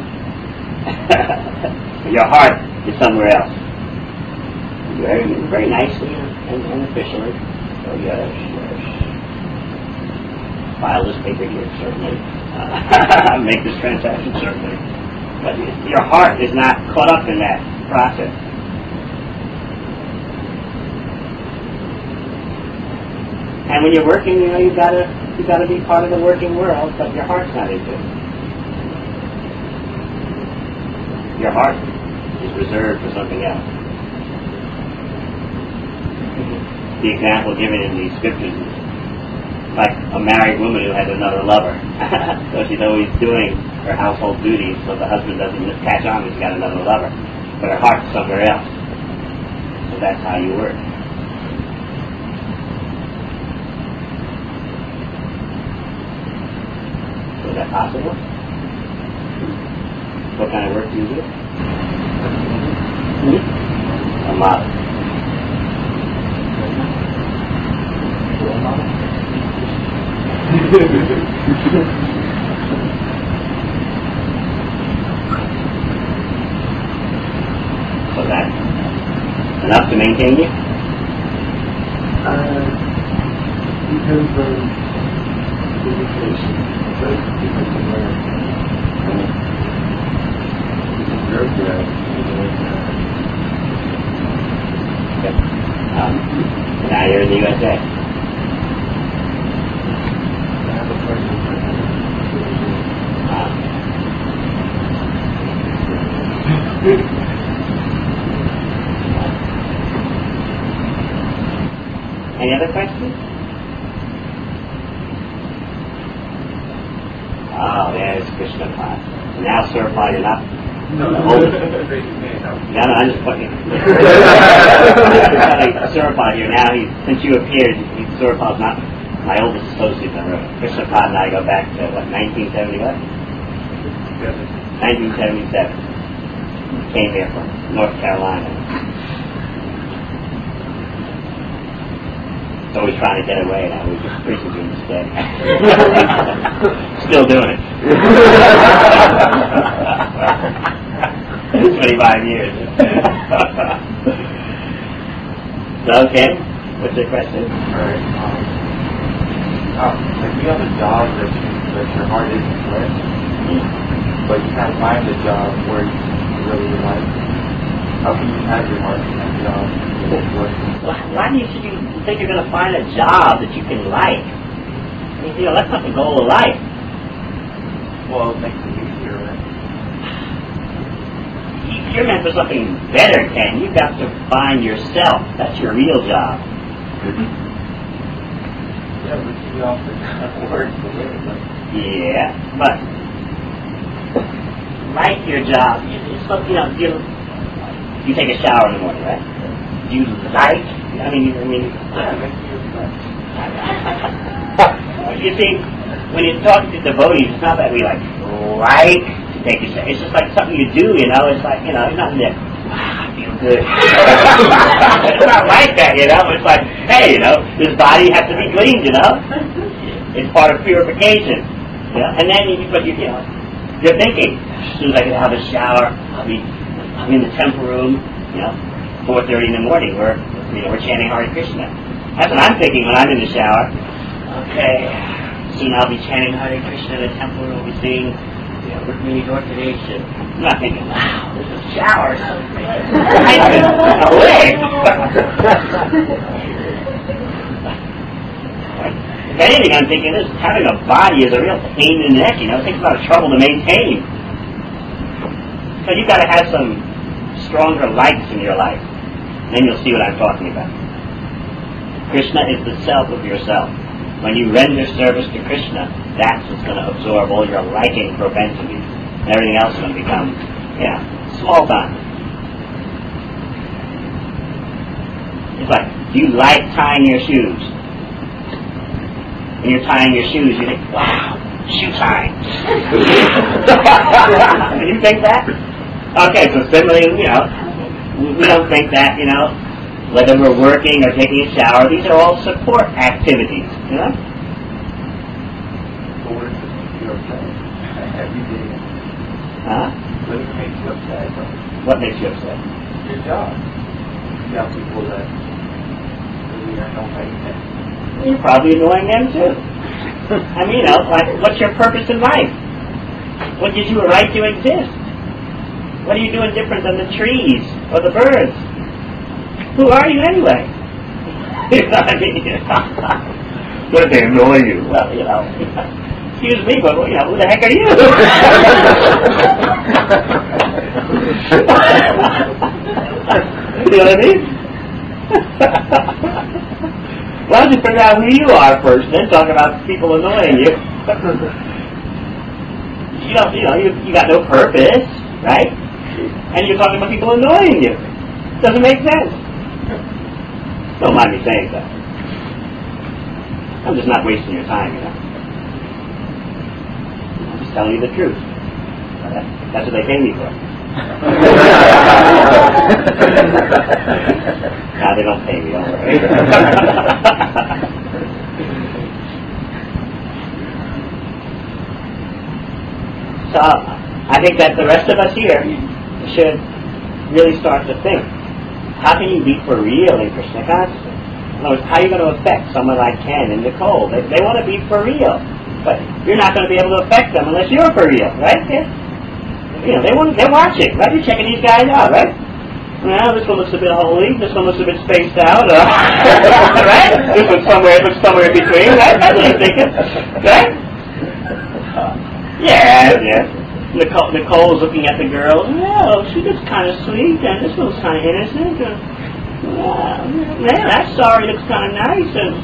Your heart is somewhere else. You do everything very nicely and officially. So yes. File this paper here, certainly. Make this transaction, certainly. But your heart is not caught up in that process. And when you're working, you've got to be part of the working world, but your heart's not into it. Your heart is reserved for something else. The example given in these scriptures is like a married woman who has another lover. So she's always doing her household duties, so the husband doesn't catch on that she's got another lover. But her heart's somewhere else. So that's how you work. So is that possible? What kind of work do you do? A model. So that's enough to maintain you? Depends on education. But depends on where you're at. Now you're in the USA. I have a question for Any other questions? Oh, there's Krishna class. Now, Surapal, you're not. No, I'm just putting Surapal here now. Since you appeared, Surapal's not my oldest associate in the room. Krishna Pad and I go back to 1970 what? 1977. Came here from North Carolina. So we're trying to get away now. We're just preaching to him instead. Still doing it. 25 years. Okay. What's your question? Alright. Like you have a job that your heart isn't with, but you can't find a job where you really like. How can you have your heart in that job? Why do you think you're going to find a job that you can like? I mean, that's not the goal of life. Well, it makes it easier, right? You're meant for something better, Ken. You've got to find yourself. That's your real job. Yeah, but you often have work to live. Yeah, but like your job, it's something you take a shower in the morning, right? Do you like? Yeah, it makes you You see, when you talk to devotees, it's not that we like to take a shower. It's just like something you do, It's like, it's nothing that, wow, I feel good. It's not like that, It's like, hey, this body has to be cleaned, It's part of purification, And then, you're thinking, as soon as I can have a shower, I'll be in the temple room, 4:30 in the morning. We're chanting Hare Krishna. That's what I'm thinking when I'm in the shower. Okay, soon I'll be chanting Hare Krishna in the temple room. We'll be singing, Rukmini Dorkanation. I'm not thinking, wow, this is a shower. I've been awake. If anything, I'm thinking this having a body is a real pain in the neck. It takes a lot of trouble to maintain. So you've got to have some stronger likes in your life. Then you'll see what I'm talking about. Krishna is the self of yourself. When you render service to Krishna, that's what's going to absorb all your liking propensities. And everything else is going to become, small time. It's like, do you like tying your shoes? and you're tying your shoes, you think, wow, shoe tying. You think that? Okay, so similarly, we don't think that, whether we're working or taking a shower, these are all support activities, But what if you're upset every day? Huh? What if it makes you upset? What makes you upset? Your job. You have people that really don't pay attention. You're probably annoying them too. I mean, like, what's your purpose in life? What gives you a right to exist? What are you doing different than the trees or the birds? Who are you anyway? You know what I mean? What if they annoy you? Well, excuse me, but who the heck are you? You know what I mean? Why don't you figure out who you are first, then talk about people annoying you? You got no purpose, right? And you're talking about people annoying you. Doesn't make sense. Don't mind me saying so. I'm just not wasting your time, I'm just telling you the truth. That's what they pay me for. Nah, they don't pay me, don't worry. So, I think that the rest of us here should really start to think, how can you be for real in Krishna consciousness? In other words, how are you going to affect someone like Ken and Nicole? They want to be for real, but you're not going to be able to affect them unless you're for real, right? They're watching, right? You're checking these guys out, right? Well, this one looks a bit holy, this one looks a bit spaced out, right? This one looks somewhere in between, right? That's what you're thinking, right? Yeah. Nicole's looking at the girls. Oh, she looks kind of sweet, and this one looks kind of innocent. Man, that sorry looks kind of nice. And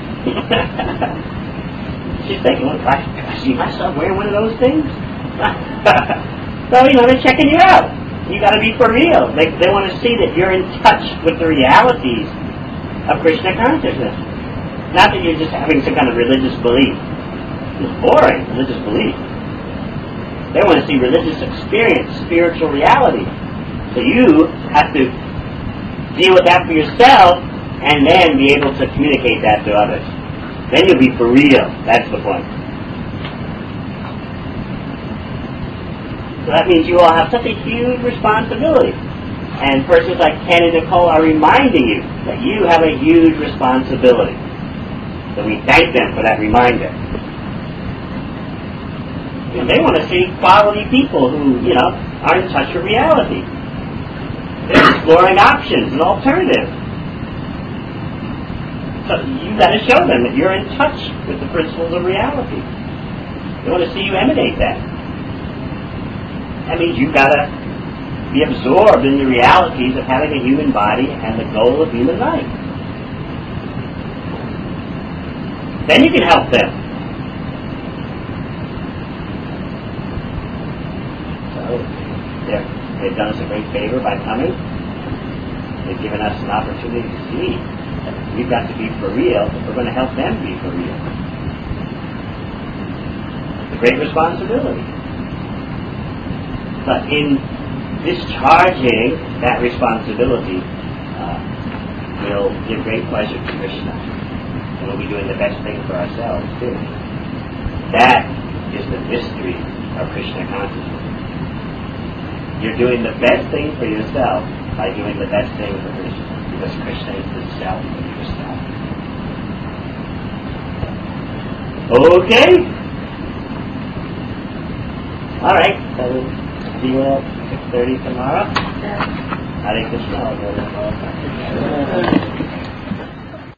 she's thinking, well, I see myself wearing one of those things. So, they're checking you out. You got to be for real. They want to see that you're in touch with the realities of Krishna consciousness. Not that you're just having some kind of religious belief. It's boring, religious belief. They want to see religious experience, spiritual reality. So you have to deal with that for yourself and then be able to communicate that to others. Then you'll be for real. That's the point. So that means you all have such a huge responsibility. And persons like Ken and Nicole are reminding you that you have a huge responsibility. So we thank them for that reminder. They want to see quality people who, are in touch with reality. They're exploring options and alternatives. So you've got to show them that you're in touch with the principles of reality. They want to see you emanate that. That means you've got to be absorbed in the realities of having a human body and the goal of human life. Then you can help them. They've done us a great favor by coming. They've given us an opportunity to see that we've got to be for real if we're going to help them be for real. It's a great responsibility. But in discharging that responsibility, we'll give great pleasure to Krishna. And we'll be doing the best thing for ourselves, too. That is the mystery of Krishna consciousness. You're doing the best thing for yourself by doing the best thing for Krishna, because Krishna is the self of yourself. Okay? All right, so we'll see you at 6:30 tomorrow. Hare Krishna.